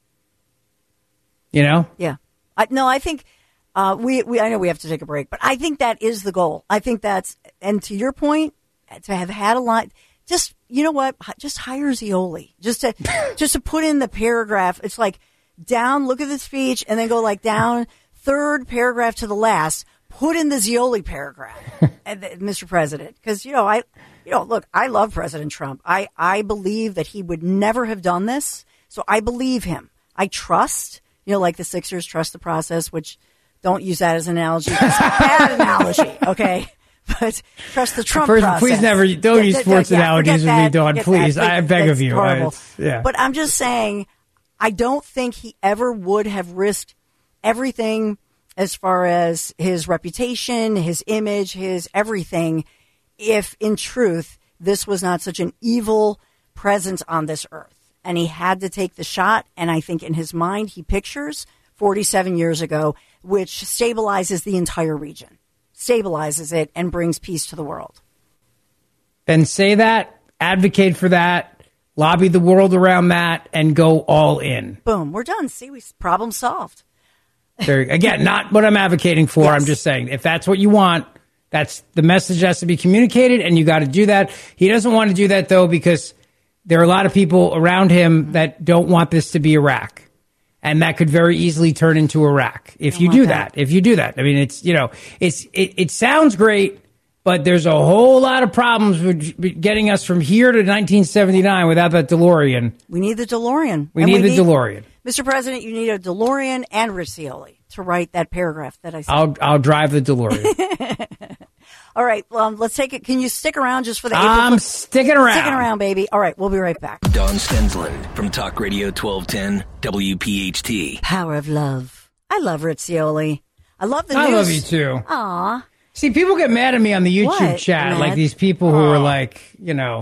S19: You know?
S7: Yeah. I, no, I think uh, we, we, I know we have to take a break, but I think that is the goal. I think that's, and to your point, to have had a lot, just, you know what? Just hire Zioli. Just to, just to put in the paragraph. It's like down, look at the speech, and then go like down, third paragraph to the last, put in the Zioli paragraph, and the, Mister President. Because, you know, I, you know, look, I love President Trump. I, I believe that he would never have done this. So I believe him. I trust. You know, like the Sixers trust the process, which don't use that as an analogy. It's a bad analogy, okay? But trust the Trump
S19: First,
S7: process.
S19: please never don't
S7: Yeah,
S19: use
S7: yeah,
S19: sports
S7: yeah,
S19: analogies with
S7: that,
S19: me, Dawn. Please,
S7: that.
S19: I beg
S7: That's
S19: of you.
S7: horrible.
S19: I, yeah.
S7: But I'm just saying, I don't think he ever would have risked everything as far as his reputation, his image, his everything, if in truth this was not such an evil presence on this earth. And he had to take the shot, and I think in his mind he pictures forty-seven years ago, which stabilizes the entire region, stabilizes it, and brings peace to the world.
S19: Then say that, advocate for that, lobby the world around that, and go all in.
S7: Boom, we're done. See, we problem solved.
S19: There, again, not what I'm advocating for. Yes. I'm just saying, if that's what you want, that's the message has to be communicated, and you got to do that. He doesn't want to do that, though, because there are a lot of people around him that don't want this to be Iraq. And that could very easily turn into Iraq if you do that. that. If you do that, I mean, it's, you know, it's it, it sounds great, but there's a whole lot of problems with getting us from here to nineteen seventy-nine without that DeLorean.
S7: We need the DeLorean.
S19: We
S7: and
S19: need
S7: we
S19: the
S7: need,
S19: DeLorean.
S7: Mister President, you need a DeLorean and Riccioli to write that paragraph that I said.
S19: I'll I'll drive the DeLorean.
S7: All right, well, um, let's take it. Can you stick around just for the
S19: April? I'm sticking around.
S7: Sticking around, baby. All right, we'll be right back.
S6: Dawn Stensland from Talk Radio twelve ten W P H T.
S7: Power of love. I love Riccioli. I love the
S19: I
S7: news.
S19: love you too.
S7: Aw.
S19: See, people get mad at me on the YouTube
S7: What?
S19: chat,
S7: Mad?
S19: like these people who
S7: Oh.
S19: are like, you know.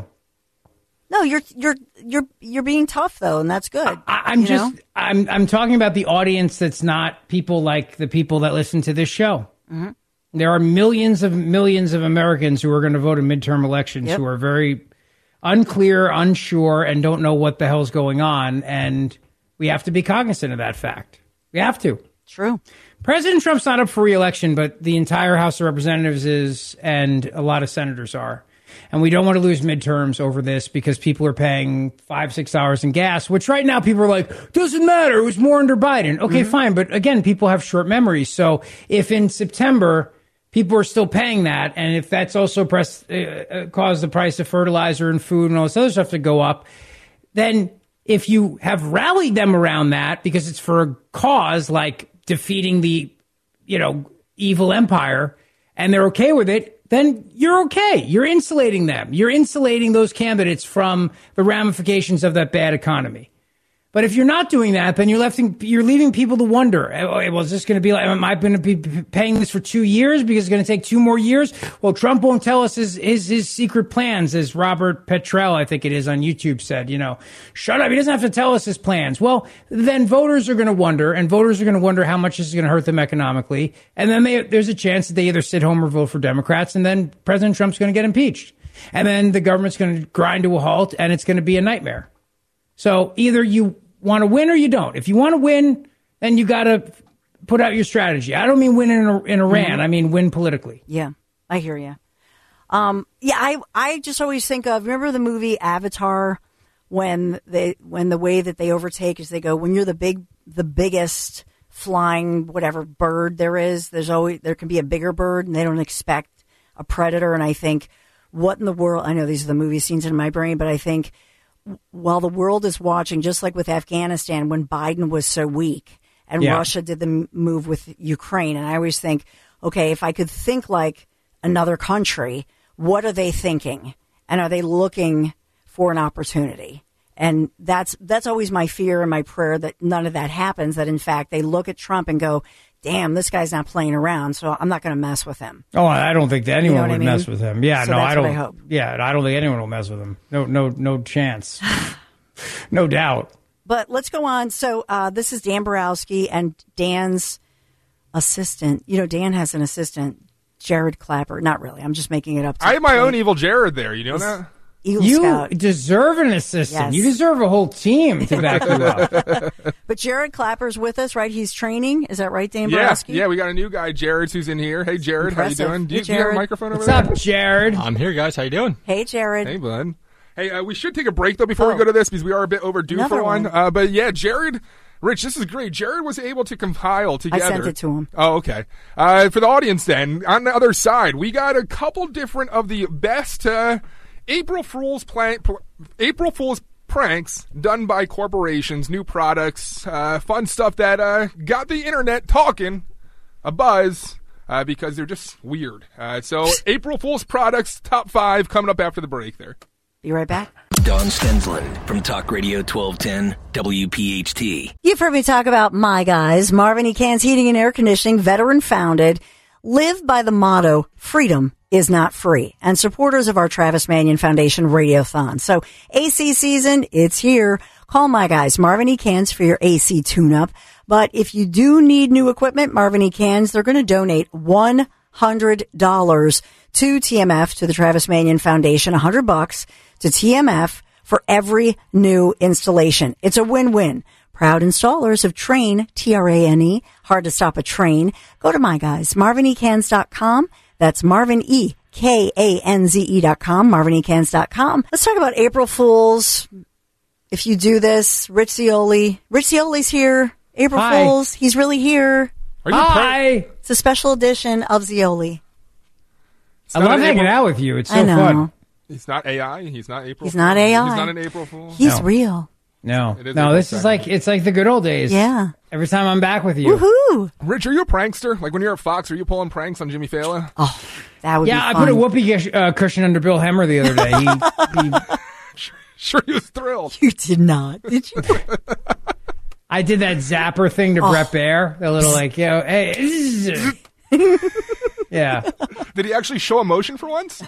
S7: No, you're you're you're you're being tough though, and that's good.
S19: I, I'm
S7: You
S19: just
S7: know?
S19: I'm I'm talking about the audience that's not people like the people that listen to this show.
S7: Mm-hmm.
S19: There are millions of millions of Americans who are going to vote in midterm elections
S7: Yep.
S19: who are very unclear, unsure, and don't know what the hell's going on. And we have to be cognizant of that fact. We have to.
S7: True.
S19: President Trump's not up for re-election, but the entire House of Representatives is, and a lot of senators are. And we don't want to lose midterms over this because people are paying five, six dollars in gas, which right now people are like, doesn't matter. It was more under Biden. Okay,
S7: Mm-hmm.
S19: fine. But again, people have short memories. So if in September people are still paying that, and if that's also press, uh, caused the price of fertilizer and food and all this other stuff to go up, then if you have rallied them around that because it's for a cause like defeating the, you know, evil empire, and they're okay with it, then you're okay. You're insulating them. You're insulating those candidates from the ramifications of that bad economy. But if you're not doing that, then you're left, you're leaving people to wonder, oh, well, is this going to be like, am I going to be paying this for two years because it's going to take two more years? Well, Trump won't tell us his, his, his secret plans, as Robert Petrell, I think it is, on YouTube said, you know, shut up. He doesn't have to tell us his plans. Well, then voters are going to wonder, and voters are going to wonder how much this is going to hurt them economically. And then they, there's a chance that they either sit home or vote for Democrats, and then President Trump's going to get impeached. And then the government's going to grind to a halt, and it's going to be a nightmare. So either you want to win or you don't. If you want to win, then you got to put out your strategy. I don't mean win in, in Iran. Mm-hmm. I mean win politically.
S7: Yeah, I hear you. Um, yeah, I I just always think of, remember the movie Avatar, when they when the way that they overtake is they go, when you're the big the biggest flying whatever bird there is, there's always there can be a bigger bird, and they don't expect a predator. And I think, what in the world? I know these are the movie scenes in my brain, but I think, while the world is watching, just like with Afghanistan, when Biden was so weak and
S19: Yeah.
S7: Russia did the m- move with Ukraine. And I always think, okay, if I could think like another country, what are they thinking? And are they looking for an opportunity? And that's that's always my fear and my prayer that none of that happens, that in fact they look at Trump and go, damn, this guy's not playing around, so I'm not going to mess with him.
S19: Oh, I don't think that anyone
S7: You know what
S19: would
S7: I mean?
S19: mess with him. Yeah,
S7: So
S19: no,
S7: that's
S19: I don't.
S7: what I hope.
S19: Yeah, I don't think anyone will mess with him. No, no, no chance. No doubt.
S7: But let's go on. So uh, this is Dan Borowski and Dan's assistant. You know, Dan has an assistant, Jared Clapper. Not really. I'm just making it up. To
S8: I have my own evil Jared there. You know that?
S7: Eagle
S19: you
S7: Scout.
S19: deserve an assistant.
S7: Yes.
S19: You deserve a whole team to back you up.
S7: But Jared Clapper's with us, right? He's training. Is that right, Dan
S8: Yeah,
S7: Borowski?
S8: yeah. We got a new guy, Jared, who's in here. Hey, Jared,
S7: Impressive.
S8: how you doing? Do you,
S7: Hey,
S8: do you have a
S7: Jared.
S8: microphone over
S19: What's
S8: there?
S19: up, Jared?
S21: I'm here, guys. How you doing?
S7: Hey, Jared.
S8: Hey, bud. Hey, uh, we should take a break, though, before we go to this, because we are a bit overdue
S7: Oh. Another
S8: for one.
S7: one.
S8: Uh, but, yeah, Jared, Rich, this is great. Jared was able to compile together.
S7: I sent it to him.
S8: Oh, okay. Uh, for the audience, then, on the other side, we got a couple different of the best uh, April Fool's plan- pl- April Fool's pranks done by corporations, new products, uh, fun stuff that uh, got the internet talking, a buzz. Uh, because they're just weird. Uh, so, April Fool's products, top five, coming up after the break there.
S7: Be right back.
S6: Don Stensland from Talk Radio twelve ten W P H T.
S7: You've heard me talk about My Guys, Marvin E. Cann's Heating and Air Conditioning, veteran founded, live by the motto, freedom is not free, and supporters of our Travis Manion Foundation Radiothon. So A C season, it's here. Call My Guys, Marvin E. Cans, for your A C tune-up. But if you do need new equipment, Marvin E. Cans, they're going to donate one hundred dollars to T M F, to the Travis Manion Foundation, one hundred bucks to T M F for every new installation. It's a win-win. Proud installers of Train, T R A N E, hard to stop a train. Go to My Guys, marvin e cans dot com. That's Marvin E. K A N Z E dot com, marvin e cans dot com. Let's talk about April Fools. If you do this, Rich Zioli. Rich Zioli's here. April
S19: Hi.
S7: Fools. He's really here.
S8: Are you
S19: Hi.
S7: It's a special edition of Zioli.
S19: I love hanging out with you. It's so
S7: I know.
S19: fun.
S8: He's not A I. He's not April
S7: He's
S8: Fool.
S7: not A I.
S8: He's not an April Fool.
S7: He's
S19: No.
S7: real.
S19: No,
S8: It is
S19: no,
S8: April
S19: this is like it's like the good old days.
S7: Yeah.
S19: Every time I'm back with you.
S7: Woohoo!
S8: Rich, are you a prankster? Like when you're at Fox, are you pulling pranks on Jimmy Fallon?
S7: Oh, that would
S19: Yeah,
S7: be
S19: I
S7: fun.
S19: put a whoopee cush- uh, cushion under Bill Hemmer the other day. He, he,
S8: Sure, he was thrilled.
S7: You did not, did you?
S19: I did that zapper thing to
S7: Oh.
S19: Brett Baer. The little like, you know, hey. Yeah.
S8: Did he actually show emotion for once?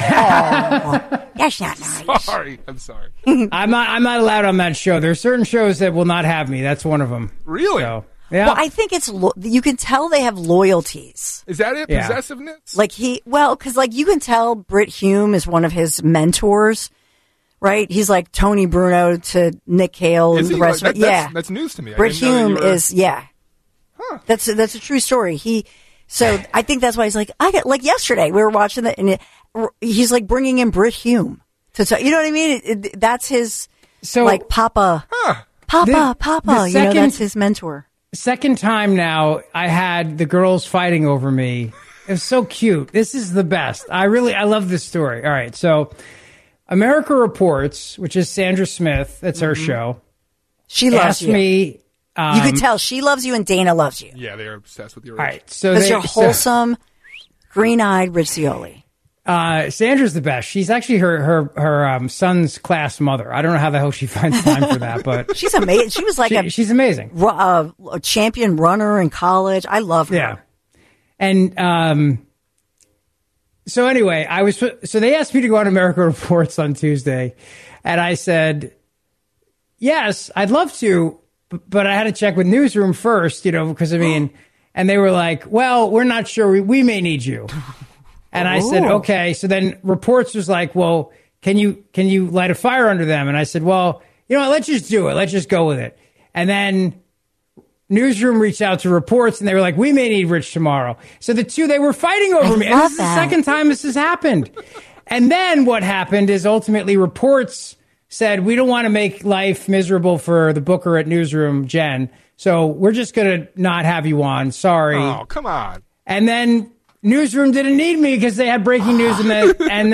S7: That's not nice.
S8: Sorry, I'm sorry.
S19: I'm not. I'm not allowed on that show. There are certain shows that will not have me. That's one of them.
S8: Really?
S19: So, yeah.
S7: Well, I think it's lo- you can tell they have loyalties.
S8: Is that it?
S19: Yeah.
S8: Possessiveness?
S7: Like he, well, because like you can tell Britt Hume is one of his mentors, right? He's like Tony Bruno to Nick Cale
S8: Is
S7: and
S8: he?
S7: the rest
S8: Like,
S7: of it.
S8: that-
S7: Yeah,
S8: that's- that's news to me. I
S7: Britt
S8: didn't know that you
S7: Hume
S8: were-
S7: is yeah. That's a, that's a true story. He, so I think that's why he's like I get like yesterday we were watching that and it, he's like bringing in Britt Hume to tell, you know what I mean? It, it, that's his
S19: So
S7: like Papa, Papa,
S19: The-
S7: Papa.
S19: the
S7: you know,
S19: second-
S7: that's his mentor.
S19: Second time now, I had the girls fighting over me. It was so cute. This is the best. I really, I love this story. All right, so America Reports, which is Sandra Smith, that's her show.
S7: She loves
S19: asked
S7: you.
S19: me. Um,
S7: you could tell she loves you and Dana loves you.
S8: Yeah, they're obsessed with you.
S19: All right, so
S7: Because
S19: they-
S7: you're
S19: so-
S7: wholesome, green-eyed Rich Zioli.
S19: Uh, Sandra's the best. She's actually her her her um, son's class mother. I don't know how the hell she finds time for that, but
S7: She's amazing. She was like
S19: she-
S7: a,
S19: she's amazing.
S7: ru- uh, a champion runner in college. I love her.
S19: Yeah. And um, so anyway, I was so they asked me to go on America Reports on Tuesday, and I said yes, I'd love to, b- but I had to check with Newsroom first, you know, because I mean, and they were like, well, we're not sure. We, we may need you. And I said,
S22: Ooh.
S19: okay. So then Reports was like, well, can you can you light a fire under them? And I said, well, you know what, let's just do it. Let's just go with it. And then Newsroom reached out to Reports, and they were like, we may need Rich tomorrow. So the two, they were fighting over
S7: I
S19: me. And
S7: love
S19: this is
S7: that.
S19: the second time this has happened. And then what happened is ultimately Reports said, we don't want to make life miserable for the booker at Newsroom, Jen. So we're just going to not have you on. Sorry.
S8: Oh, come on.
S19: And then Newsroom didn't need me because they had breaking news, and then and then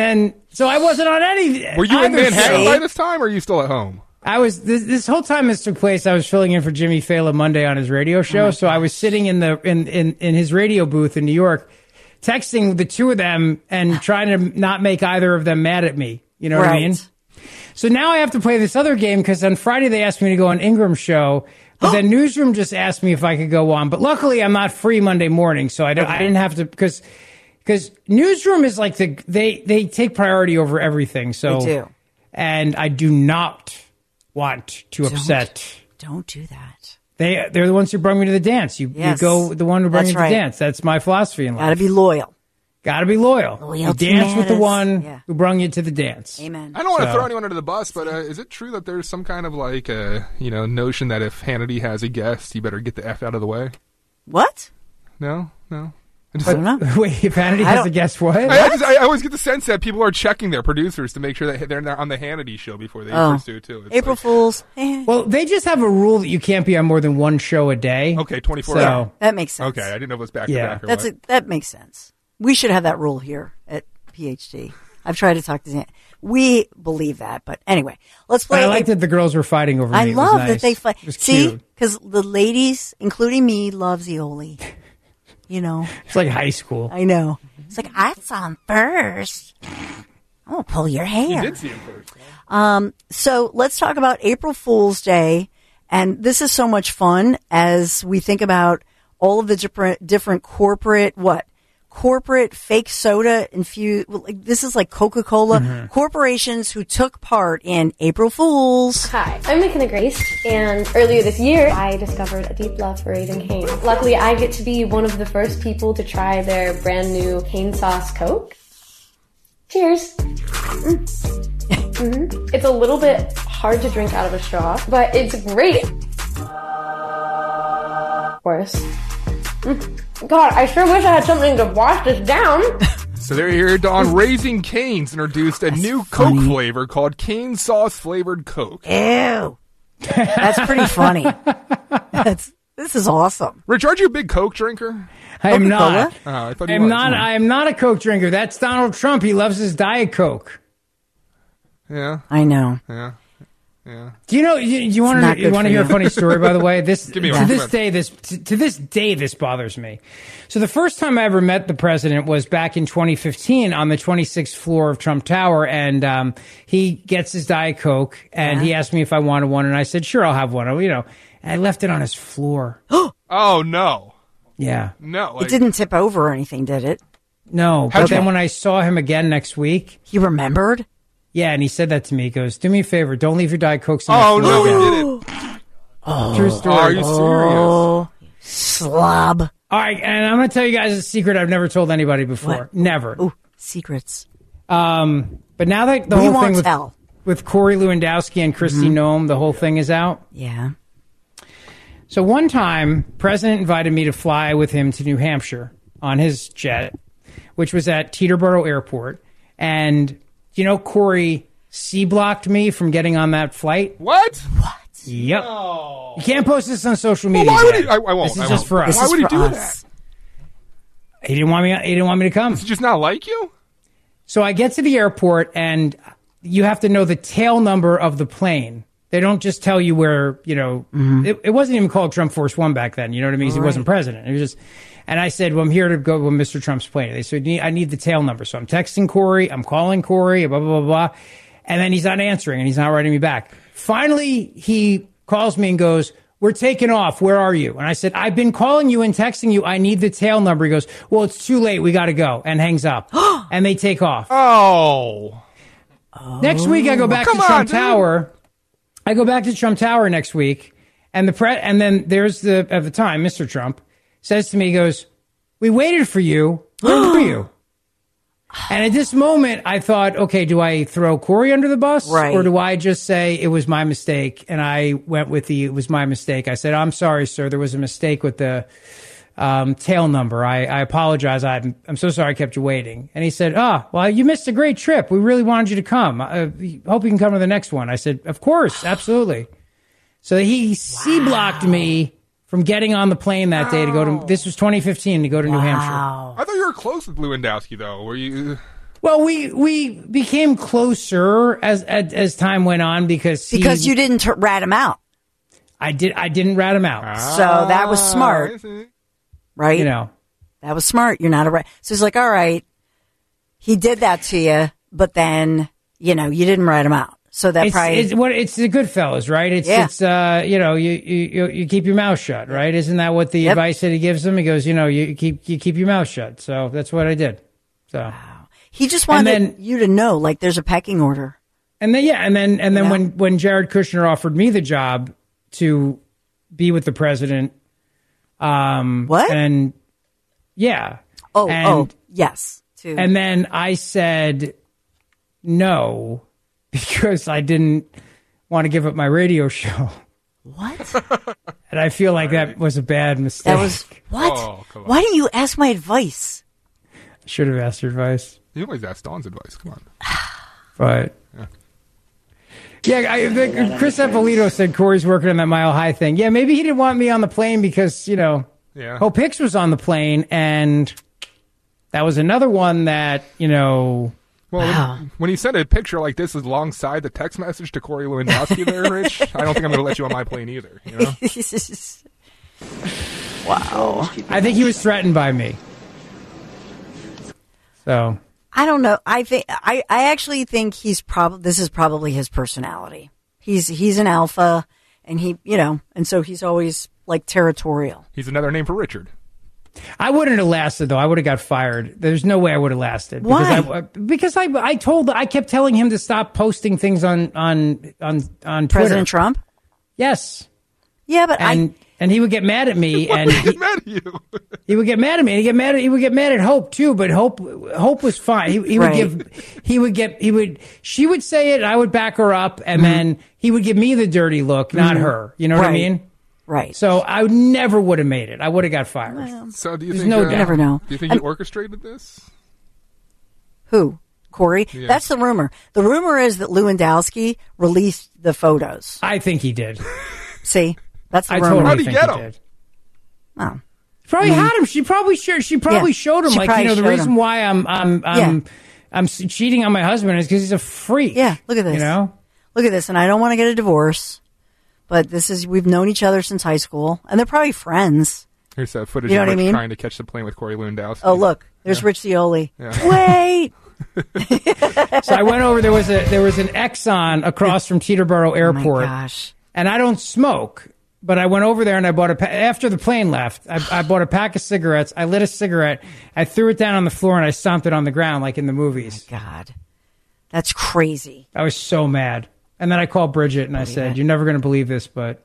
S19: So I wasn't on any.
S8: Were you in
S19: either
S8: Manhattan
S19: show.
S8: by this time, or are you still at home?
S19: I was this, this whole time this took place. I was filling in for Jimmy Fallon Monday on his radio show,
S7: Oh
S19: so I was sitting in the in, in in his radio booth in New York, texting the two of them and trying to not make either of them mad at me. You know what I
S7: Right.
S19: mean? So now I have to play this other game because on Friday they asked me to go on Ingram's show, but then Newsroom just asked me if I could go on. But luckily I'm not free Monday morning, so I don't. I didn't have to because because Newsroom is like the they they take priority over everything. So
S7: They do.
S19: and I do not want to
S7: Don't.
S19: upset.
S7: Don't do that.
S19: They they're the ones who brought me to the dance. You
S7: Yes.
S19: you go with the one who brought
S7: That's
S19: you to
S7: right.
S19: the dance. That's my philosophy in life.
S7: Gotta be loyal.
S19: Got to be loyal. You
S7: Loyalty
S19: dance with the
S7: matters.
S19: one
S7: Yeah.
S19: who brought you to the dance.
S7: Amen.
S8: I don't want to
S19: So-
S8: throw anyone under the bus, but uh, is it true that there's some kind of like uh, you know notion that if Hannity has a guest, you better get the f out of the way?
S7: What?
S8: No, no. I just-
S7: I don't know.
S19: Wait, if Hannity
S7: I
S19: has
S7: don't-
S19: a guest, what?
S8: I, I, just, I always get the sense that people are checking their producers to make sure that they're not on the Hannity show before they
S7: Oh.
S8: pursue too. It's
S7: April
S8: like,
S7: Fools. Eh.
S19: Well, they just have a rule that you can't be on more than one show a day.
S8: okay, twenty-four
S19: So-
S8: hours.
S7: That makes sense.
S8: Okay, I didn't know if it was back
S19: Yeah.
S8: to back or
S7: That's
S8: what.
S7: a, that makes sense. We should have that rule here at P H D. I've tried to talk to Zan. We believe that, but anyway, let's
S19: But
S7: play.
S19: I like that the girls were fighting over me.
S7: I
S19: It was
S7: love
S19: nice.
S7: that they fight.
S19: It was
S7: See,
S19: cute.
S7: because the ladies, including me, love Zioli. You know,
S19: It's like high school.
S7: I know. It's like I saw him first. I'm gonna pull your hair.
S8: You did see him first.
S7: Um, so let's talk about April Fool's Day. And this is so much fun as we think about all of the different, different corporate, what? Corporate fake soda infused. Well, like, this is like Coca-Cola.
S19: Mm-hmm.
S7: Corporations who took part in April Fool's.
S21: Hi, I'm McKenna Grace, and earlier this year, I discovered a deep love for Raising Cane. Luckily, I get to be one of the first people to try their brand new cane sauce Coke. Cheers. Mm. Mhm. It's a little bit hard to drink out of a straw, but it's great. Worse. Mm. God, I sure wish I had something to wash this down.
S8: So there you hear Dawn. Raising Cane's introduced a new Coke flavor called cane sauce flavored Coke.
S7: Ew. That's pretty funny. That's, this is awesome.
S8: Rich, aren't you a big Coke drinker?
S19: I am not.
S8: Oh, I thought
S19: I
S8: you
S19: am
S8: was.
S19: not. I am not a Coke drinker. That's Donald Trump. He loves his Diet Coke.
S8: Yeah.
S7: I know.
S8: Yeah. Yeah.
S19: Do you know? You, you want
S7: not
S19: to? You
S7: good
S19: want
S7: for
S19: to hear a
S7: you.
S19: funny story? By the way, this
S8: Give me
S19: to
S8: one.
S19: this
S8: Come on.
S19: day, this to, to this day, this bothers me. So the first time I ever met the president was back in twenty fifteen on the twenty-sixth floor of Trump Tower, and um, he gets his Diet Coke, and he asked me if I wanted one, and I said, "Sure, I'll have one." You know, and I left it on his floor.
S8: Oh no.
S19: Yeah.
S8: No. Like,
S7: It didn't tip over or anything, did it?
S19: No, but
S8: How'd
S19: then
S8: you-
S19: when I saw him again next week,
S7: He remembered?
S19: yeah, and he said that to me. He goes, "Do me a favor, don't leave your Diet Cokes on
S8: Oh
S19: the floor
S8: no,
S19: again."
S8: he didn't.
S7: Oh,
S19: True story.
S8: Are you serious?
S7: oh, slob.
S19: All right, and I'm going to tell you guys a secret I've never told anybody before.
S7: What?
S19: Never.
S7: Ooh, secrets.
S19: Um, but now that the
S7: We
S19: whole
S7: won't
S19: thing with,
S7: tell.
S19: with Corey Lewandowski and Kristi
S7: Mm-hmm.
S19: Noem, the whole thing is out.
S7: Yeah.
S19: So one time, President invited me to fly with him to New Hampshire on his jet, which was at Teterboro Airport. And, you know, Corey C-blocked me from getting on that flight.
S8: What?
S19: Yep.
S8: No.
S19: You can't post this on social
S8: Well,
S19: media.
S8: why would
S19: yet.
S8: he? I, I won't.
S19: This is
S8: I
S19: just
S8: won't.
S19: for us.
S8: Why
S7: This
S8: would
S7: is
S8: he
S7: for
S8: do
S7: us.
S8: that?
S19: He didn't want me. He didn't want me to come.
S8: Does he just not like you?
S19: So I get to the airport, and you have to know the tail number of the plane. They don't just tell you where, you know, it, it wasn't even called Trump Force One back then. You know what I mean? 'Cause he wasn't president. It was just, and I said, well, I'm here to go with Mister Trump's plane. They said, I need the tail number. So I'm texting Corey. I'm calling Corey, blah, blah, blah, blah. And then he's not answering, and he's not writing me back. Finally, he calls me and goes, we're taking off. Where are you? And I said, I've been calling you and texting you. I need the tail number. He goes, well, it's too late. We got to go. And hangs up. And they take off.
S8: Oh.
S19: Next week, I go back
S8: Come
S19: to
S8: on,
S19: Trump
S8: dude.
S19: Tower. I go back to Trump Tower next week, and the pre- and then there's the at the time, Mister Trump says to me, he goes, "We waited for you. Where were you?" And at this moment, I thought, okay, do I throw Corey under the bus,
S7: Right.
S19: or do I just say it was my mistake? And I went with the it was my mistake. I said, "I'm sorry, sir. There was a mistake with the." Um, tail number. I, I apologize. I'm, I'm so sorry I kept you waiting. And he said, ah, well, you missed a great trip. We really wanted you to come. I hope you can come to the next one. I said, of course, absolutely. So he C-blocked me from getting on the plane that day to go to, this was twenty fifteen, to go to New Hampshire.
S8: I thought you were close with Lewandowski, though. Were you?
S19: Well, we we became closer as as, as time went on because he,
S7: Because you didn't t- rat him out.
S19: I did I didn't rat him out.
S7: So that was smart. Right?
S19: You know.
S7: That was smart. You're not a rat. So he's like, all right, he did that to you, but then, you know, you didn't rat him out. So that
S19: it's,
S7: probably
S19: it's what it's the Goodfellas, right? It's
S7: Yeah.
S19: it's uh you know you, you you keep your mouth shut, right? Isn't that what the
S7: Yep.
S19: advice that he gives them? He goes, you know, you keep you keep your mouth shut. So that's what I did. So
S7: he just
S19: And
S7: wanted
S19: then-
S7: you to know, like, there's a pecking order.
S19: and then yeah, and then and then
S7: Yeah.
S19: when when Jared Kushner offered me the job to be with the president, um,
S7: what?
S19: And yeah,
S7: Oh,
S19: and,
S7: oh, yes. To,
S19: And then I said no because I didn't want to give up my radio show.
S7: What?
S19: And I feel like that was a bad mistake.
S7: That was what?
S8: Oh, come on.
S7: Why didn't you ask my advice?
S19: I should have asked your advice,
S8: You always ask Dawn's advice. Come on.
S19: but
S8: Yeah.
S19: yeah, I, the, Chris Eppolito said Corey's working on that Mile High thing. Yeah, maybe he didn't want me on the plane because you know,
S8: Yeah.
S19: Hope Hicks was on the plane, and that was another one that you know.
S8: Well, when, when he sent a picture like this alongside the text message to Corey Lewandowski there, Rich, I don't think I'm going to let you on my plane either. You know?
S7: Wow.
S19: I think he was threatened by me. So
S7: I don't know. I think I, I actually think he's probably this is probably his personality. He's he's an alpha, and he you know, and so he's always like territorial.
S8: He's another name for Richard.
S19: I wouldn't have lasted though. I would have got fired. There's no way I would have lasted.
S7: Why?
S19: Because I, because I I told I kept telling him to stop posting things on on on on Twitter.
S7: President Trump?
S19: Yes.
S7: Yeah, but
S19: and
S7: I
S19: and he would get mad at me, and he,
S8: mad at you.
S19: he would get mad at me, and he get mad. At, he would get mad at Hope too. But Hope Hope was fine. He, he would
S7: Right.
S19: give. He would get. He would. She would say it. And I would back her up, and
S7: Mm-hmm.
S19: then he would give me the dirty look, not
S7: Mhm.
S19: her. You know what I
S7: Right.
S19: mean?
S7: Right.
S19: So I would never would have made it. I would have got fired.
S8: So do you
S19: There's
S8: think?
S19: no
S8: uh,
S19: doubt.
S7: You never know.
S8: Do you think
S7: And-
S8: he orchestrated this?
S7: who? Corey?
S8: Yeah.
S7: That's the rumor. The rumor is that Lewandowski released the photos.
S19: I think he did.
S7: See? That's the
S19: I
S7: rumor.
S19: totally
S8: How'd he
S19: think
S8: get
S19: he
S8: 'em?
S19: did.
S7: Oh.
S19: Probably
S7: Mm.
S19: had him. She probably sure. She probably
S7: Yeah,
S19: showed him.
S7: she
S19: Like you
S7: probably
S19: know, the
S7: showed
S19: reason
S7: him.
S19: why I'm I'm I'm I'm s- cheating on my husband is because he's a freak.
S7: Yeah, look at this.
S19: You know.
S7: Look at this, and I don't want to get a divorce, but this is we've known each other since high school, and they're probably friends.
S8: Here's that footage
S7: You know
S8: of
S7: what I
S8: Rich
S7: mean?
S8: trying to catch the plane with Corey Lewandowski.
S7: Oh, look, there's Rich Cioli.
S8: Yeah.
S7: Wait,
S19: So I went over. There was a there was an Exxon across from Teterboro Airport.
S7: Oh gosh.
S19: And I don't smoke, but I went over there and I bought a pa- after the plane left. I, I bought a pack of cigarettes. I lit a cigarette. I threw it down on the floor and I stomped it on the ground like in the movies.
S7: God, that's crazy.
S19: I was so mad. And then I called Bridget and I said, "You're never going to believe this, but."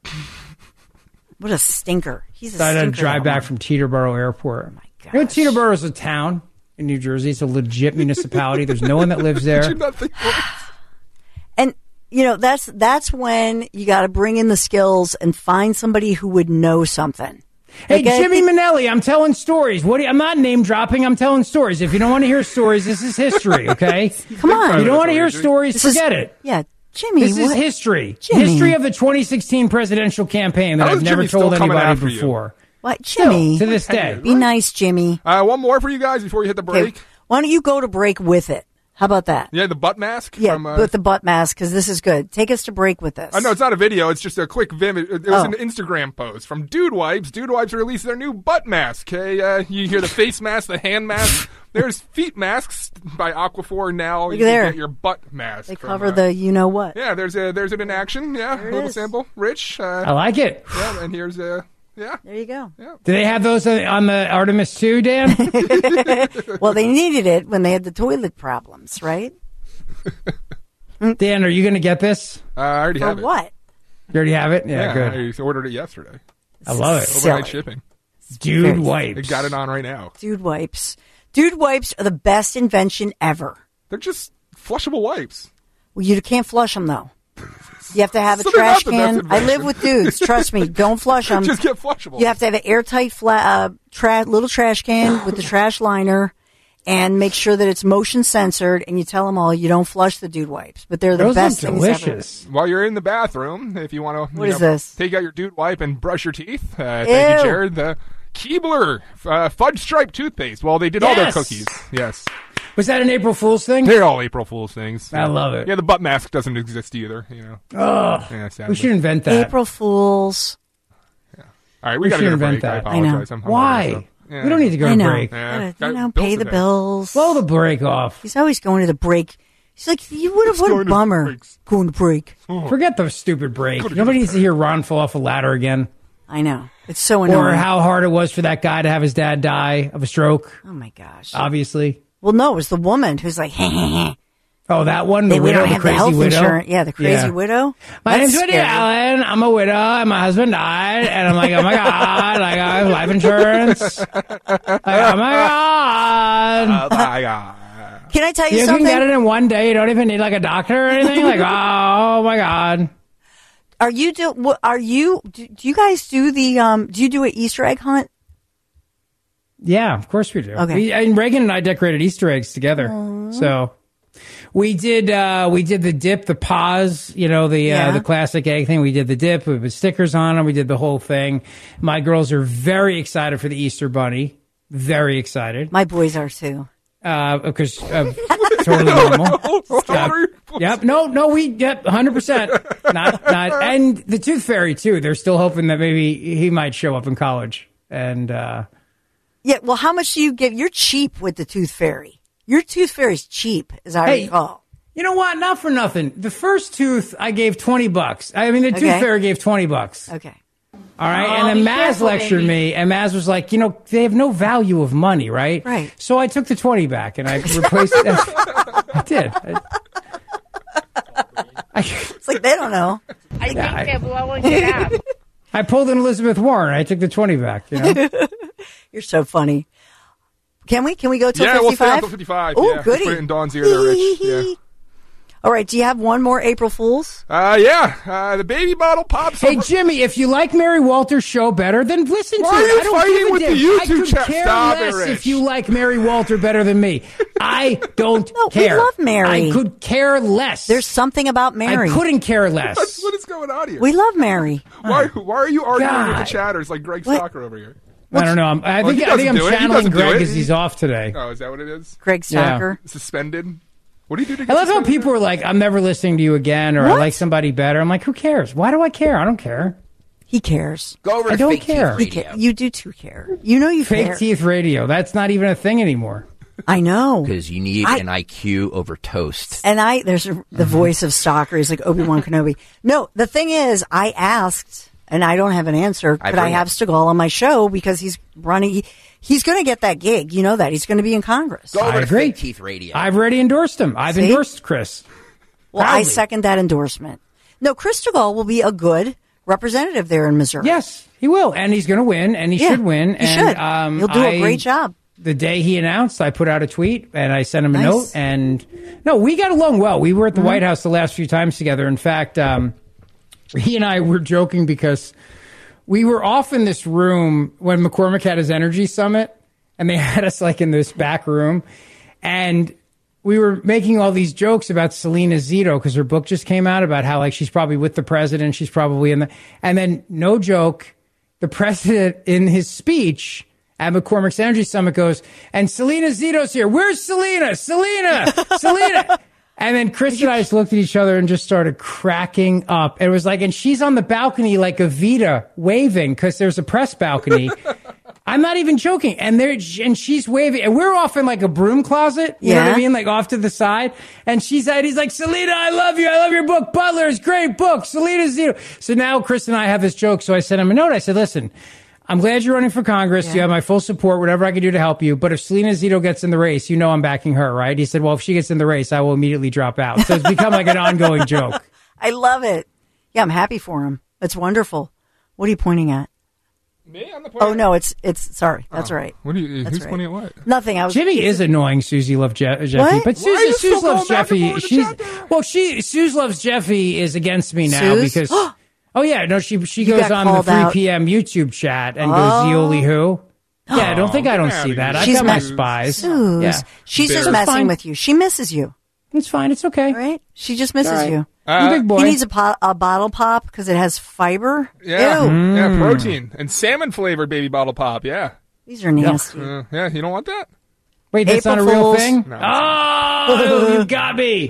S7: What a stinker. He's a
S19: So I had to
S7: stinker.
S19: drive
S7: that
S19: back
S7: one.
S19: from Teterboro Airport. Oh my God. You know, Teterboro is a town in New Jersey. It's a legit municipality. There's no one that lives there.
S8: Did you not think
S7: And you know that's that's when you got to bring in the skills and find somebody who would know something.
S19: Hey,
S7: Like, I
S19: Jimmy
S7: think-
S19: Manelli, I'm telling stories. What? Do you, I'm not name dropping. I'm telling stories. If you don't want to hear stories, this is history. Okay,
S7: Come on.
S19: You don't want to hear stories?
S7: This is-
S19: Forget it.
S7: Yeah, Jimmy.
S19: This is
S7: what-
S19: history.
S7: Jimmy.
S19: History of the twenty sixteen presidential campaign that
S8: How
S19: I've
S8: is
S19: never
S8: Jimmy still
S19: told
S8: coming
S19: anybody
S8: after you?
S19: before.
S7: What, Jimmy?
S19: Still, to this day.
S7: Be nice, Jimmy.
S8: Uh, one more for you guys before you hit the break.
S7: Okay, why don't you go to break with it? How about that?
S8: Yeah, the butt mask.
S7: Yeah,
S8: from, uh,
S7: with the butt mask, because this is good. Take us to break with this.
S8: I know it's not a video; it's just a quick vim. It, it was
S7: Oh.
S8: an Instagram post from Dude Wipes. Dude Wipes released their new butt mask. Okay, uh, you hear the face mask, the hand mask. There's feet masks by Aquaphor. Now
S7: Look
S8: you
S7: there.
S8: can get your butt mask.
S7: They
S8: from,
S7: cover
S8: uh,
S7: the you know what.
S8: Yeah, there's a there's it in action. Yeah,
S7: There
S8: a
S7: it
S8: little
S7: is.
S8: sample. Rich. Uh,
S19: I like it.
S8: Yeah, and here's a yeah.
S7: There you go.
S19: Do they have those on the Artemis too, Dan?
S7: Well, they needed it when they had the toilet problems, right?
S19: Dan, are you going to get this?
S8: Uh, I already
S7: For
S8: have it.
S7: what?
S19: You already have it? Yeah, good.
S8: I ordered it yesterday.
S19: I love it.
S8: Overnight
S7: Silly.
S8: shipping.
S19: Dude Wipes.
S8: They got it on right now.
S7: Dude wipes. Dude wipes are the best invention ever.
S8: They're just flushable wipes.
S7: Well, you can't flush them though. You have to have a
S8: So they're not
S7: trash
S8: the best
S7: can. I live
S8: invention.
S7: with dudes. Trust me. Don't flush them.
S8: Just get flushable.
S7: You have to have an airtight, flat, uh, tra- little trash can with the trash liner, and make sure that it's motion censored. And you tell them all you don't flush the dude wipes, but they're the
S19: Those
S7: best
S19: look
S7: things ever.
S19: delicious.
S8: While you're in the bathroom, if you want to,
S7: What is this?
S8: Take out your dude wipe and brush your teeth. Uh, thank
S7: Ew.
S8: you, Jared. The Keebler uh, fudge stripe toothpaste. Well, they did all their
S19: Yes.
S8: cookies. Yes.
S19: Was that an April Fool's thing?
S8: They're all April Fool's things.
S19: I love it.
S8: Yeah, the butt mask doesn't exist either. You know.
S19: Oh,
S8: yeah,
S19: we should invent that.
S7: April Fools.
S8: All right, we,
S19: We
S8: got to
S19: should
S8: get a
S19: invent
S8: break.
S19: that.
S8: I
S19: I know.
S8: apologize. I'm hungover,
S19: Why?
S8: so- yeah.
S19: We don't need to go
S7: I
S19: to
S7: know.
S19: break.
S8: Yeah.
S7: Gotta, you know,
S8: Bills
S7: pay
S8: to
S7: the
S8: pay.
S7: bills.
S19: Blow the break off.
S7: He's always going to the break. He's like, you would have, what a
S8: going to
S7: bummer.
S8: breaks.
S7: Going to break.
S19: Forget the stupid break. Nobody needs to hear Ron fall off a ladder again.
S7: I know. It's so annoying.
S19: Or how hard it was for that guy to have his dad die of a stroke.
S7: Oh, my gosh.
S19: Obviously.
S7: Well, no, it was the woman who's like, heh, heh, heh.
S19: Oh, that one? The
S7: They- we
S19: widow,
S7: don't
S19: the
S7: have the
S19: crazy
S7: health
S19: widow?
S7: insurance. Yeah, the crazy
S19: Yeah.
S7: widow.
S19: My
S7: That's
S19: name's Whitney
S7: scary.
S19: Allen. I'm a widow, and my husband died. And I'm like, oh my God, I got life insurance. Like, oh my God.
S8: Oh, my God.
S7: Can I tell you,
S19: You
S7: something?
S19: can get it in one day. You don't even need like a doctor or anything. Like, oh my God.
S7: Are you do? what- Are you? Do, do you guys do the? Um, do you do an Easter egg hunt?
S19: Yeah, of course we do.
S7: Okay.
S19: We, and Reagan and I decorated Easter eggs together. So we did uh, we did the dip, the pause, you know, the
S7: Yeah.
S19: uh, the classic egg thing. We did the dip with stickers on them. We did the whole thing. My girls are very excited for the Easter bunny. Very excited.
S7: My boys are too.
S19: Uh, because uh, totally normal. Uh, yep. No, no, we, yep, one hundred percent. Not, not, and the Tooth Fairy too. They're still hoping that maybe he might show up in college. And, uh,
S7: Yeah. Well, how much do you give? You're cheap with the Tooth Fairy. Your Tooth Fairy's cheap, as I
S19: Hey,
S7: recall.
S19: you know what? Not for nothing. The first tooth I gave twenty bucks. I mean, the Tooth
S7: Okay.
S19: Fairy gave twenty bucks.
S7: Okay.
S19: All right.
S7: Oh,
S19: and then
S7: be
S19: Maz
S7: careful,
S19: lectured
S7: baby.
S19: me, and Maz was like, you know, they have no value of money, right?
S7: Right.
S19: So I took the twenty back and I replaced it. I did. I, I,
S7: It's like they don't know.
S3: I think
S19: I-
S3: they're blowing it up.
S19: I pulled an Elizabeth Warren. I took the twenty back, you know?
S7: You're so funny. Can we? Can we go till
S8: Yeah, we'll stay
S7: fifty-five?
S8: until fifty-five.
S7: Oh,
S8: yeah.
S7: goody.
S8: Put it in Dawn's ear there, Rich. Yeah.
S7: All right. Do you have one more April Fool's?
S8: Uh, yeah. Uh, the baby bottle pops.
S19: Hey,
S8: over-
S19: Jimmy, if you like Mary Walter's show better, then listen
S8: Why
S19: to
S8: are
S19: it.
S8: you
S19: I don't
S8: fighting
S19: give a
S8: with the
S19: damn.
S8: YouTube
S19: I could
S8: chat?
S19: care
S8: Stop it,
S19: less
S8: Rich.
S19: if you like Mary Walter better than me. I don't
S7: No, we
S19: care.
S7: love Mary.
S19: I could care less.
S7: There's something about Mary.
S19: I couldn't care less.
S8: What's- what is going on here?
S7: We love Mary.
S8: why, why are you arguing with
S19: God.
S8: the chatters like Greg
S7: What?
S8: Stalker over here?
S19: I don't know. I'm, I
S8: Oh,
S19: think,
S8: he
S19: I think
S8: doesn't
S19: I'm
S8: do it. He
S19: channeling
S8: doesn't do
S19: Greg
S8: it.
S19: because he's off today.
S8: Oh, is that what it is?
S7: Greg Stalker.
S8: Suspended? What do you do to
S19: I
S8: get
S19: love how
S8: suspended?
S19: people are like, I'm never listening to you again, or I
S7: What?
S19: like somebody better. I'm like, who cares? Why do I care? I don't care.
S7: He cares.
S22: Go over
S19: I
S22: to
S19: don't
S22: Fake
S19: care.
S22: Teeth
S7: He
S22: Radio.
S7: ca- you do too care. You know you
S19: Fake
S7: care.
S19: teeth radio. That's not even a thing anymore.
S7: I know.
S22: Because you need
S7: I-
S22: an I Q over toast.
S7: And I, there's a, the voice of Stalker. He's like Obi-Wan Kenobi. No, the thing is, I asked, and I don't have an answer.
S22: I
S7: Could I
S22: bring
S7: have
S22: it.
S7: Stegall on my show because he's running? He, he's going to get that gig. You know that he's going to be in Congress.
S22: Go over
S19: I
S22: to
S19: agree.
S22: Fake Teeth Radio.
S19: I've already endorsed him. I've
S7: See?
S19: endorsed Chris.
S7: Well, I
S19: Proudly.
S7: second that endorsement. No, Chris Stegall will be a good representative there in Missouri.
S19: Yes, he will, and he's going to win, and he
S7: Yeah,
S19: should win.
S7: he
S19: and,
S7: should.
S19: Um,
S7: He'll do a
S19: I-
S7: great job.
S19: The day he announced, I put out a tweet and I sent him a
S7: Nice.
S19: note. And no, we got along well. We were at the
S7: Mm-hmm.
S19: White House the last few times together. In fact, um, he and I were joking because we were off in this room when McCormick had his energy summit, and they had us like in this back room, and we were making all these jokes about Selena Zito because her book just came out about how like she's probably with the president, she's probably in the, and then no joke, the president in his speech at McCormick's Energy Summit goes, and Selena Zito's here. Where's Selena? Selena, Selena. And then Chris and I just looked at each other and just started cracking up. It was like, and she's on the balcony like a Vita waving because there's a press balcony. I'm not even joking. And there, and she's waving, and we're off in like a broom closet. You know what
S7: Yeah.
S19: I mean? Like off to the side. And she's at, he's like, Selena, I love you. I love your book. Butler's great book. Selena Zito. So now Chris and I have this joke. So I sent him a note. I said, listen, I'm glad you're running for Congress. You have my full support, whatever I can do to help you. But if Selena Zito gets in the race, you know I'm backing her, right? He said, well, if she gets in the race, I will immediately drop out. So it's become like an ongoing joke.
S7: I love it. Yeah, I'm happy for him. It's wonderful. What are you pointing at?
S8: Me? I'm the
S7: Oh no, it's it's sorry. That's
S8: Oh.
S7: right.
S8: What do you?
S7: That's
S8: Who's
S7: right.
S8: pointing at what?
S7: Nothing. I was.
S19: Jimmy is annoying. Susie loves Je- Jeffy,
S7: What?
S19: but
S7: Why are
S19: Susie,
S7: you
S19: Suze
S7: still
S19: loves
S7: going back and
S19: Jeffy.
S7: forth with
S19: She's
S7: Jeffy?
S19: well, she Suze loves Jeffy is against me now
S7: Suze?
S19: because oh yeah, no, she she
S7: You
S19: goes
S7: got
S19: on the
S7: called
S19: three
S7: out.
S19: p.m. YouTube chat and
S7: Oh.
S19: goes Yoli who. Yeah, I don't think I don't
S8: get
S19: see
S8: outta
S19: that.
S8: here.
S19: I've
S7: She's
S19: got my
S7: mad-
S19: spies.
S7: Suze.
S19: Yeah,
S7: She's just
S19: It's
S7: messing
S19: fine.
S7: with you. She misses you.
S19: It's fine. It's okay.
S7: Right? She just misses
S19: All right.
S7: you.
S8: Uh,
S19: You big boy.
S7: He needs a, po- a bottle pop because it has fiber.
S8: Yeah,
S7: Ew.
S19: Mm.
S8: yeah, protein and salmon flavored baby bottle pop. Yeah,
S7: These are nasty.
S8: Uh, yeah. You don't want that?
S19: Wait, that's
S7: April
S19: not a real
S7: Fools.
S19: thing?
S8: No,
S19: Oh, you got me.